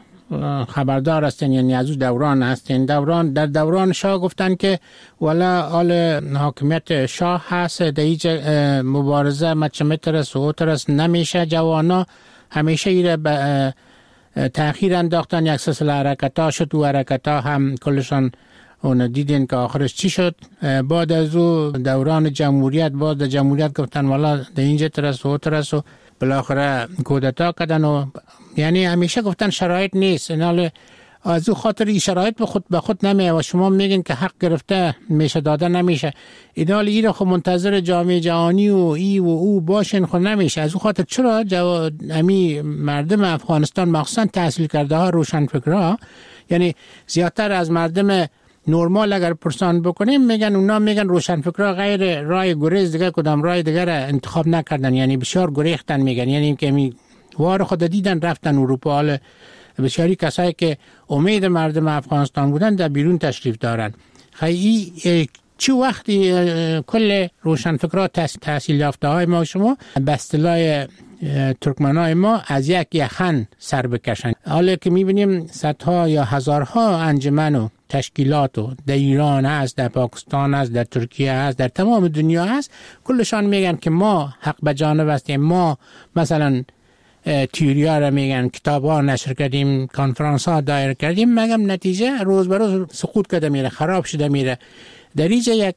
خبردار هستین، یعنی از اون دوران هستین. در دوران شاه گفتن که والا حال حاکمیت شاه هست، در هیچ مبارزه مترس و اوترس نمیشه. جوانا همیشه ایره به تأخیر انداختن. یک سلسله حرکت ها شد و حرکت ها هم کلشان اون دیدین که آخرش چی شد. بعد از او دوران جمهوریت، بعد جمهوریت گفتن والا در اینجا ترس و ترس و بالاخره کودتا کردن و یعنی همیشه گفتن شرایط نیست. اینال از او خاطر این شرایط به خود نمیه و شما میگین که حق گرفته میشه داده نمیشه. اینال این خب منتظر جامعه جهانی و ای و او باشین خود نمیشه. از او خاطر چرا امی مردم افغانستان مخصوصا تحصیل کرده ها، روشنفکرها، یعنی زیادتر از مردم نورمال اگر پرسان بکنیم میگن اونا میگن روشنفکرها غیر راه گریز دیگه کدام راه دیگه را انتخاب نکردن، یعنی بسیار گریختن. میگن یعنی که وار خود دیدن رفتن اروپا. بسیاری کسایی که امید مردم افغانستان بودن در بیرون تشریف دارن. خیلی چه وقتی کل روشنفکرها تحصیل یافته های ما شما به اصطلاح ترکمنای ما از یک یخن سر بکشن. حالا که میبینیم صدها یا هزارها انجمن و تشکیلات در ایران هست، در پاکستان هست، در ترکیه هست، در تمام دنیا هست، کلشان میگن که ما حق به جانب هستیم. ما مثلا تیوریا را میگن، کتاب ها نشر کردیم، کنفرانس ها دایر کردیم، مگم نتیجه روز به روز سقوط کرده میره، خراب شده میره. در اینجا یک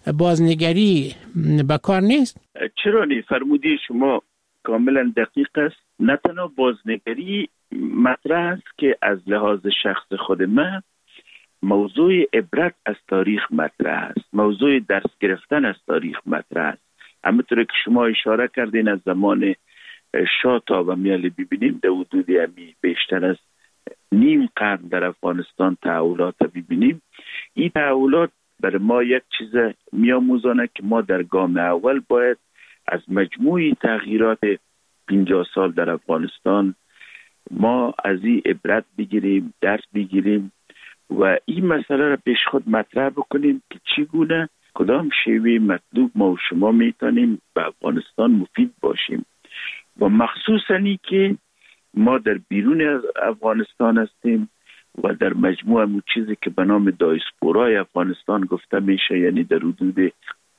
بازنگری بکار نیست؟ چرا نی؟ فرمودی شما کاملا دقیق است. نه تنها بازنگری مطرح است که از لحاظ شخص خود من موضوع عبرت از تاریخ مطرح است، موضوع درس گرفتن از تاریخ مطرح است. همونطور که شما اشاره کردین از زمان شاه تا و میال ببینیم در حدود بیشتر از نیم قرن در افغانستان تحولات ببینیم. این تحولات برای ما یک چیز میاموزانه که ما در گام اول باید از مجموعی تغییرات 50 سال در افغانستان ما از این عبرت بگیریم، درس بگیریم و این مسئله را پیش خود مطرح بکنیم که چگونه کدام شیوه مطلوب ما و شما میتونیم به افغانستان مفید باشیم و مخصوصا ای که ما در بیرون از افغانستان هستیم و در مجموع همون چیزی که به نام دایسپورای افغانستان گفته میشه، یعنی در حدود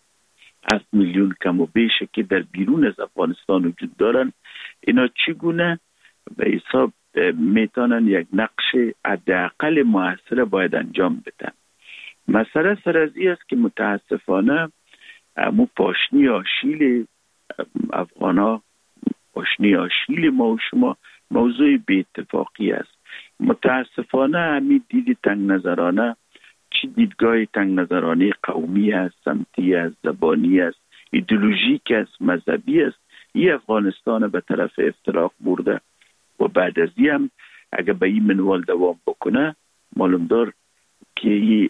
7 میلیون کم و بیشه که در بیرون از افغانستان وجود دارن، اینا چگونه به حساب میتونن یک نقش حداقل موثر باید انجام بدن. مسئله سر از این است که متاسفانه مو پاشنی آشیل افغانا، پاشنی آشیل ما و شما موضوع بی اتفاقی است. متاسفانه همین دید تنگ نظرانه، چی دیدگاه تنگ نظرانه قومی است، سمتی است، زبانی است، ایدئولوژیک است، مذهبی است، این افغانستان به طرف افتراق برده و بعد از این هم اگر به این منوال دوام بکنه معلوم دار که این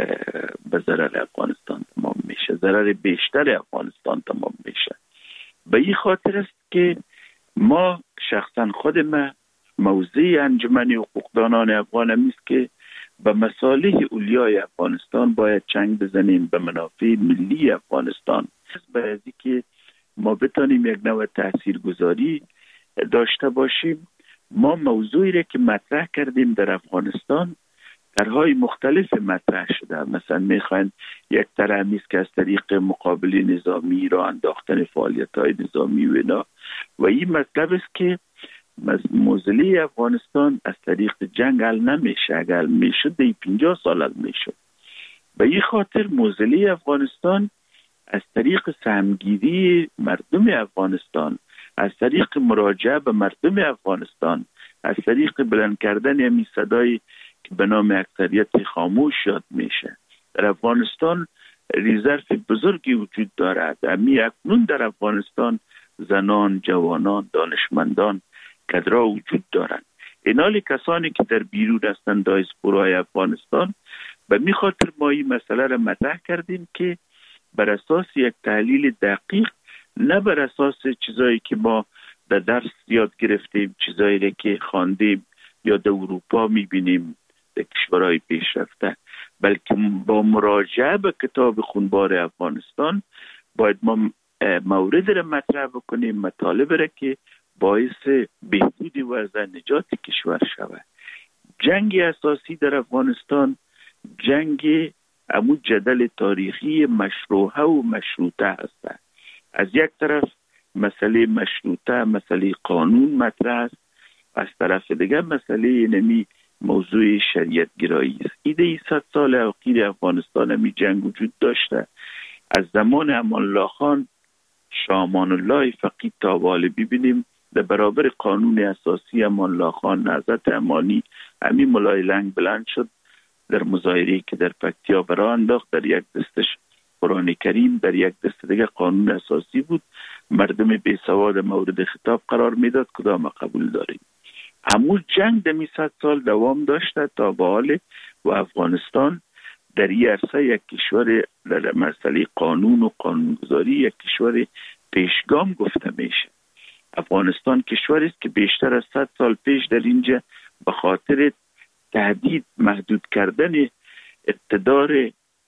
به ضرر افغانستان تمام میشه، ضرر بیشتر افغانستان تمام میشه. به این خاطر است که ما شخصا خود ما موضع انجمن حقوقدانان افغان همیست که به مصالح اولیای افغانستان باید چنگ بزنیم، به منافع ملی افغانستان، باید که ما بتانیم یک نوع تاثیرگذاری داشته باشیم. ما موضوعی را که مطرح کردیم در افغانستان طرح‌های مختلف مطرح شده. مثلا میخواین یک طرح نیست که از طریق مقابله نظامی را انداختن فعالیت‌های نظامی و اینا، و این مطلب است که موزلی افغانستان از طریق جنگ حل نمیشه. اگر میشد دی 50 سال حل میشد. به این خاطر موزلی افغانستان از طریق سهمگیری مردم افغانستان، از طریق مراجعه به مردم افغانستان، از طریق بلند کردن همین صدای که به نام اکثریت خاموش یاد میشه. در افغانستان ریزرو بزرگی وجود دارد. اکنون در افغانستان زنان، جوانان، دانشمندان کدرها وجود دارند. اینالی کسانی که در بیرون هستند دایسپورای افغانستان، به می خاطر ما این مسئله را مطرح کردیم که بر اساس یک تحلیل دقیق، نه بر اساس چیزایی که ما در درس یاد گرفتیم، چیزایی که خواندیم یا در اروپا میبینیم در کشورهای پیشرفته، بلکه با مراجعه به کتاب خونبار افغانستان باید ما مورد را مطرح بکنیم، مطالب را که باعث بهبود وضع نجات کشور شود. جنگ اساسی در افغانستان جنگ امو جدل تاریخی مشروعه و مشروطه هست. از یک طرف مسئله مشروطه، مسئله قانون مطرح است، از طرف دیگر مسئله نمی موضوع شریعت گرایی است. ایده 100 سال اخیر افغانستان همی جنگ وجود داشته. از زمان امان الله خان، شاه امان الله فقید تا بالا ببینیم در برابر قانون اساسی امان الله خان نهضت امانی همین ملای لنگ بلند شد در مظاهره‌ای که در پکتیا برآ انداخت. در یک دستش قرآن کریم، در یک دست دیگه قانون اساسی بود. مردم بی سواد مورد خطاب قرار میداد، کدام قبول داریم. همون جنگ دمی 100 سال دوام داشته تا به حال و افغانستان در این عرصه یک کشور در مسئله قانون و قانونگذاری یک کشور پیشگام گفته میشه. افغانستان کشوری است که بیشتر از 100 سال پیش در اینجا به خاطر تهدید محدود کردن اقتدار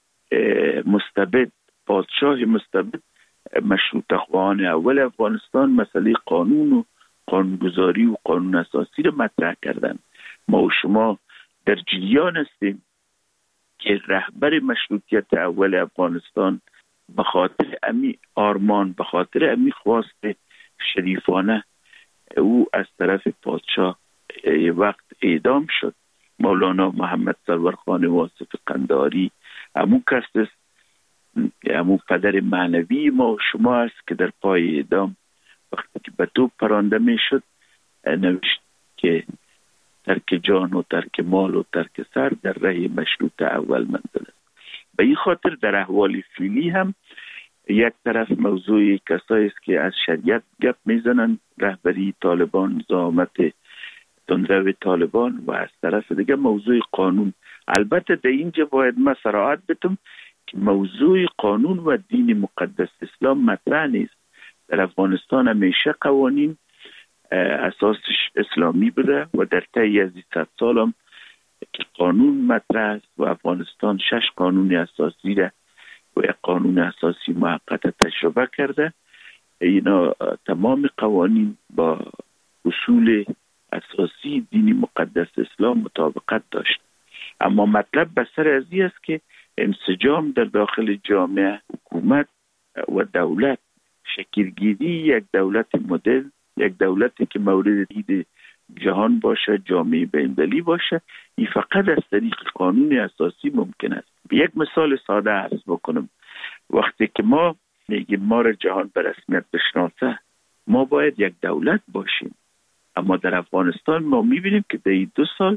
مستبد، پادشاه مستبد، مشروطه خواهان اول افغانستان مسئله قانون و قانونگذاری و قانون اساسی رو مطرح کردن. ما و شما در جریان هستیم که رهبر مشروطیت اول افغانستان به خاطر امی آرمان، به خاطر امی خواست شریفانه او از طرف پادشاه وقت اعدام شد. مولانا محمد سرور خان واصف قنداری همون کس است، همون پدر معنوی ما و شما است که در پای اعدام وقتی که به توپ پرانده می شد نوشت که ترک جان و ترک مال و ترک سر در راه مشروط اول منزل است. به این خاطر در احوال فعلی هم یک طرف موضوع کسایی است که از شریعت گپ میزنند، رهبری طالبان، زعامت تندرو طالبان، و از طرف دیگه موضوع قانون. البته در اینجا باید ما صراحت بتم که موضوع قانون و دین مقدس اسلام مطرح نیست. در افغانستان همیشه قوانین اساسش اسلامی بوده و در طی از 100 سال هم که قانون مطرح است و افغانستان 6 قانون اساسی را و یک قانون اساسی موقت تجربه کرده. اینا تمام قوانین با اصول اساسی دین مقدس اسلام مطابقت داشت. اما مطلب بسر از این است که انسجام در داخل جامعه، حکومت و دولت، شکلگیری یک دولت مدل، یک دولتی که مورد دید جهان باشه، جامعه بین‌المللی باشه، این فقط از طریق قانون اساسی ممکن است. یک مثال ساده عرض بکنم. وقتی که ما میگیم ما را جهان به رسمیت بشناسه، ما باید یک دولت باشیم. اما در افغانستان ما میبینیم که در این 2 سال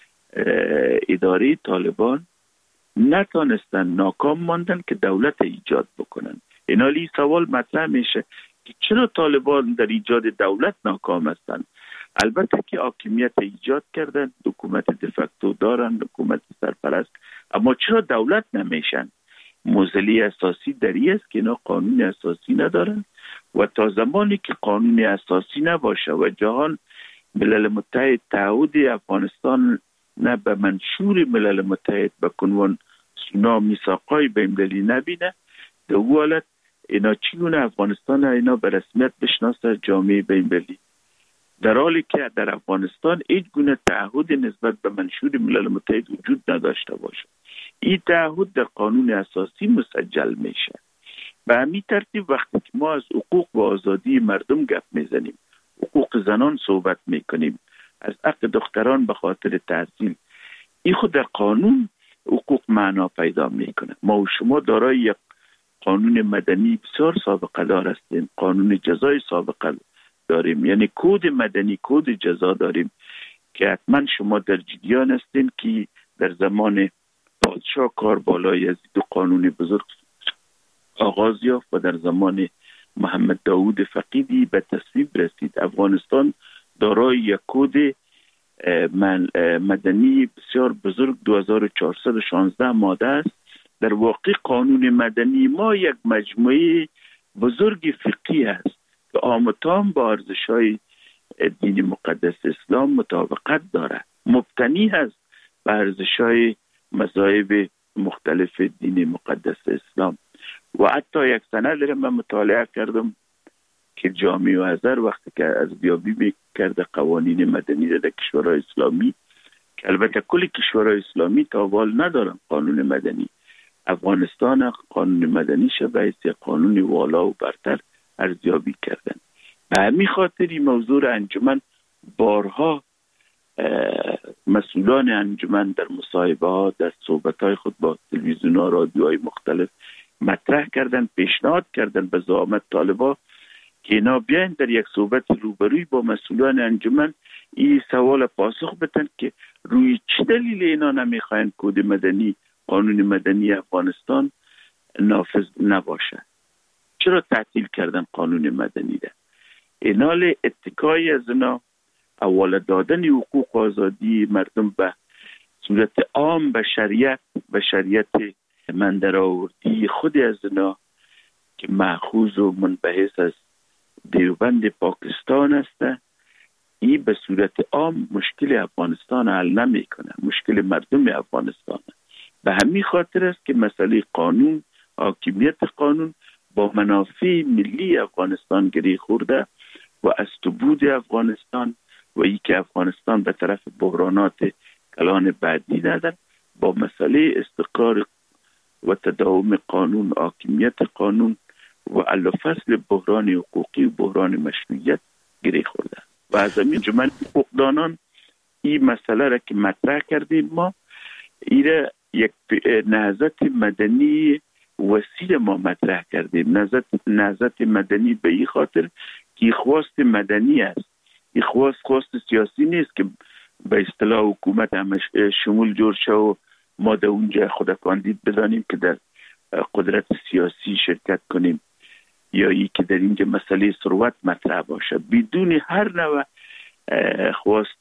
اداره طالبان نتانستن، ناکام ماندن که دولت ایجاد بکنن. اینالی سوال مطرح میشه که چرا طالبان در ایجاد دولت ناکام هستند؟ البته که حاکمیت ایجاد کردن، حکومت دفکتو دارن، حکومت سرپرست، اما چرا دولت نمیشن؟ موزلی اساسی در این است که اینا قانون اساسی ندارن و تا زمانی که قانون اساسی نباشه و جهان ملل متحد تعهد افغانستان نه به منشور ملل متحد به عنوان سونا میثاقای بین‌المللی نبینه، در اون حالت اینا چگونه افغانستان اینا به رسمیت بشناسه جامعه بین‌المللی؟ در حالی که در افغانستان هیچ گونه تعهد نسبت به منشور ملل متحد وجود نداشته باشد. این تعهد در قانون اساسی مسجل میشه. به همین ترتیب وقتی که ما از حقوق و آزادی مردم گپ میزنیم، حقوق زنان صحبت میکنیم، از حق دختران به خاطر تحصیل، این خود در قانون حقوق معنا پیدا میکنه. ما و شما دارای یک قانون مدنی بسیار سابقه دار هستیم، قانون جزای سابقه داریم، یعنی کد مدنی، کد جزا داریم که حتما شما در جریان هستین که در زمان پادشاه کاربالا یزید و قانون بزرگ آغاز یافت و در زمان محمد داود فقیدی به تصویب رسید. افغانستان دارای یک کد مدنی بسیار بزرگ 2416 ماده است. در واقع قانون مدنی ما یک مجموعه بزرگ فقهی است که آمتام با ارزش‌های دین مقدس اسلام مطابقت دارد، مبتنی است بر ارزش‌های مذاهب مختلف دین مقدس اسلام. و حتی یک سند را من مطالعه کردم که جامع ازهر وقتی که ارزیابی می‌کرد قوانین مدنی در کشورهای اسلامی، که البته کل کشورهای اسلامی تا حال ندارن قانون مدنی، افغانستان قانون مدنی به حیث قانون والا و برتر ارزیابی کردن. به همین خاطر این موضوع انجمن بارها مسئولان انجمن در مصاحبه ها، در صحبت های خود با تلویزیون ها، رادیوهای مختلف مطرح کردن، پیشنهاد کردن به زعامت طالبا که اینا بیاین در یک صحبت روبروی با مسئولان انجمن این سوال پاسخ بدن که روی چه دلیل اینا نمیخواین کد مدنی، قانون مدنی افغانستان نافذ نباشه؟ چرا تعطیل کردن قانون مدنی ده؟ اینال اتکای از اینا اول دادن حقوق و آزادی مردم به صورت عام به شریعت من در آوردی خود از اینا که مأخوذ و منبعث از دیوبند پاکستان است، این به صورت عام مشکل افغانستان حل نمی کنه، مشکل مردم افغانستان. به همین خاطر است که مسئله قانون، حاکمیت قانون با منافع ملی افغانستان گره خورده و از بود افغانستان و ای که افغانستان به طرف بحرانات کلان بعدی ندن، با مسئله استقرار و تداوم قانون، حاکمیت قانون و حل و فصل بحران حقوقی و بحران مشروعیت گره خورده. و از همین جمعیت حقوقدانان این مسئله را که مطرح کردیم، ما این یک نهضت مدنی وسیله ما مطرح کردیم. نهضت مدنی به این خاطر که خواست مدنی است، این خواست سیاسی نیست که به اصطلاح حکومت همش شمول جور شه و ما در اونجا خود کاندید بدانیم که در قدرت سیاسی شرکت کنیم، یا ای که در اینجا مسئله ثروت مطرح باشه. بدون هر نوع خواست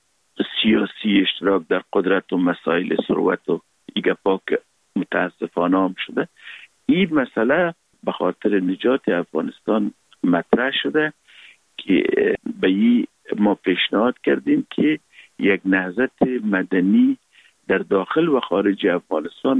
سیاسی اشتراک در قدرت و مسائل ثروت و ایگه پاک متاسفانه هم شده. این مسئله به خاطر نجات افغانستان مطرح شده که به این ما پیشنهاد کردیم که یک نهضت مدنی در داخل و خارج افغانستان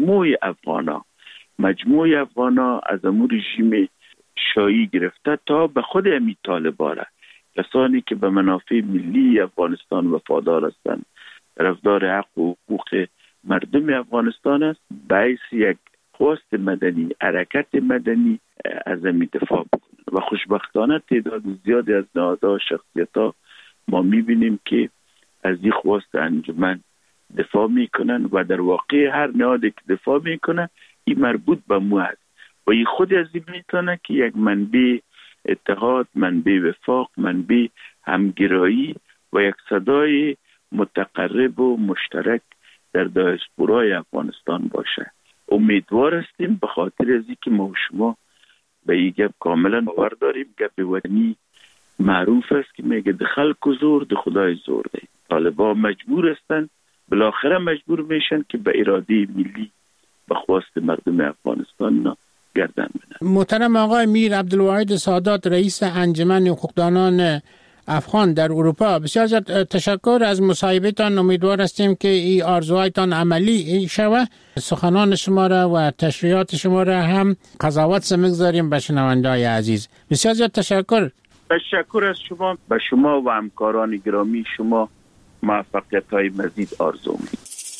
مجموع افغانا از امور رژیم شاهی گرفته تا به خود امی طالباره، کسانی که به منافع ملی افغانستان وفادار هستند، طرفدار حق و حقوق مردم افغانستان است، باعث یک خواست مدنی، حرکت مدنی از امی دفاع بکنند. و خوشبختانه تعداد زیادی از نهادها، شخصیت‌ها ما می‌بینیم که از این خواست انجمن دفاع میکنن و در واقع هر نهادی که دفاع میکنه این مربوط به مو است و این خود از این میتونه که یک منبع اتحاد، منبع وفاق، منبع همگرایی و یک صدای متقرب و مشترک در دیاسپورای افغانستان باشه. امیدوار هستیم به خاطر از اینکه ما و شما به این گپ کاملا باور داریم. گپ وطنی معروف است که میگه ده خلق و زور ده خدای زور ده. طالبا مجبور هستند، بالاخره مجبور میشن که به اراده ملی به خواست مردم افغانستان گردن بدن. محترم آقای میر عبدالواحد سادات، رئیس انجمن حقوقدانان افغان در اروپا، بسیار تشکر از مصاحبهتان. امیدوار هستیم که این آرزوهایتان عملی شود. سخنان شما را و تشریحات شما را هم قضاوت می‌گذاریم به شنونده‌های عزیز. بسیار تشکر. تشکر از شما. به شما و همکاران گرامی شما موفقیت‌های مزید آرزو می‌کنم.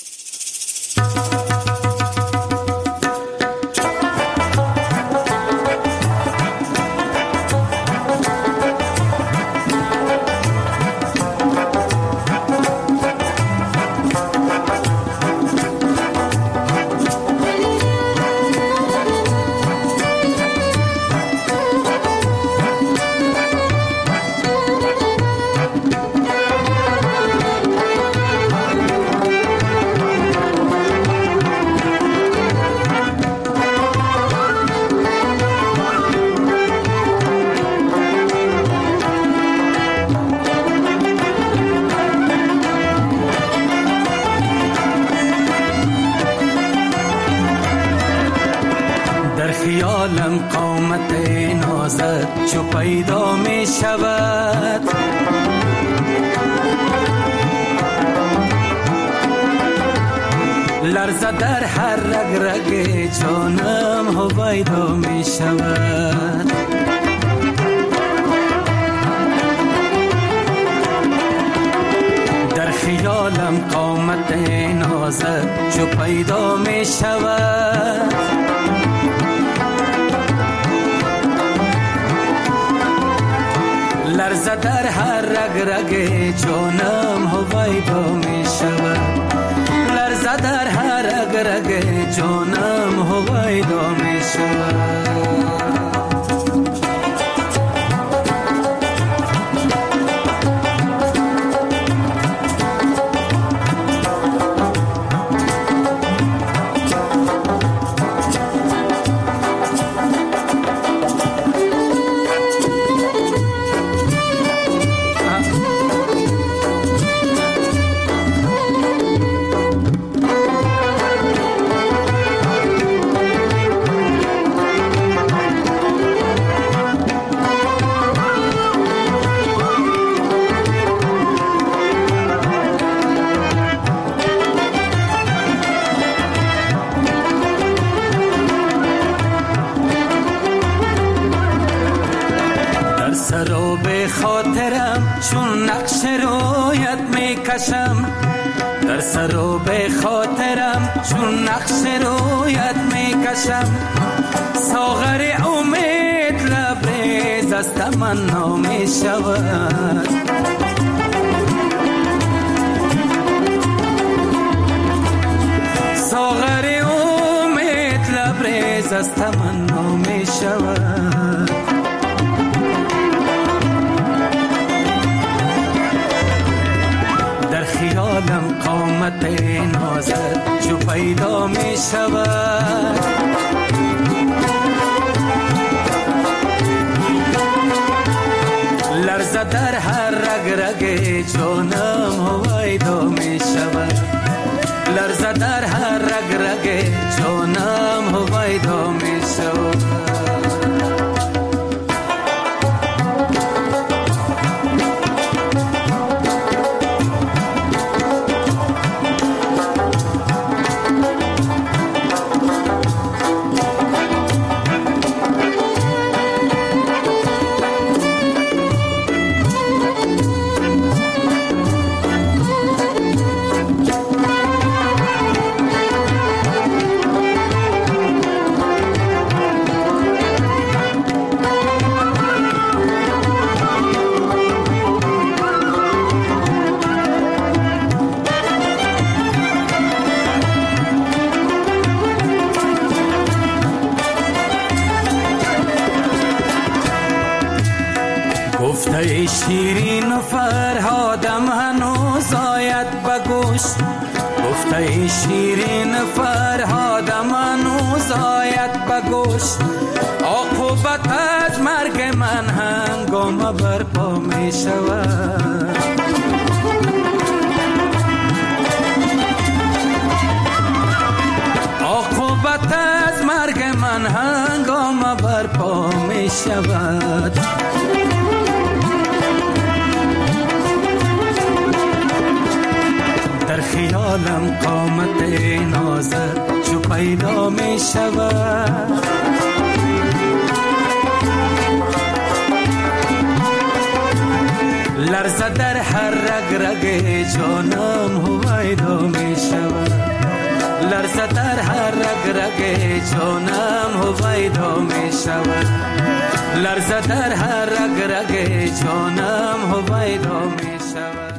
خیالم قامت نازت چو پیدا می شود، لرزه در هر رگ رگ جانم هویدا می شود. در خیالم قامت نازت چو پیدا می شود، لرزه در هر رگ رگ جانم هویدا می شود، لرزه در هر رگ رگ جانم هویدا می شود. سراب خاطرم چون نقش رویت می کشم، در سراب خاطرم چون نقش رویت می کشم، ساغر امید لبریز از تمنا می شود، ساغر امید لبریز از تمنا می شود. خیالم قامت نازت چو پیدا می شود، لرزه در هر رگ رگ جانم هویدا می شود، لرزه در هر رگ رگ جانم هویدا می شود. گفته شیرین و فرهادم هنوز آید به گوش، گفته شیرین و فرهادم هنوز آید به گوش، عاقبت از مرگ من هنگام برپا می شود، عاقبت از مرگ من هنگام برپا می شود. در خیالم قامت نازت چو پیدا می شود، لرزه در هر رگ رگ جانم هویدا می شود لرزه در هر رگ رگ جانم هویدا می شود لرزه در هر رگ رگ جانم هویدا می شود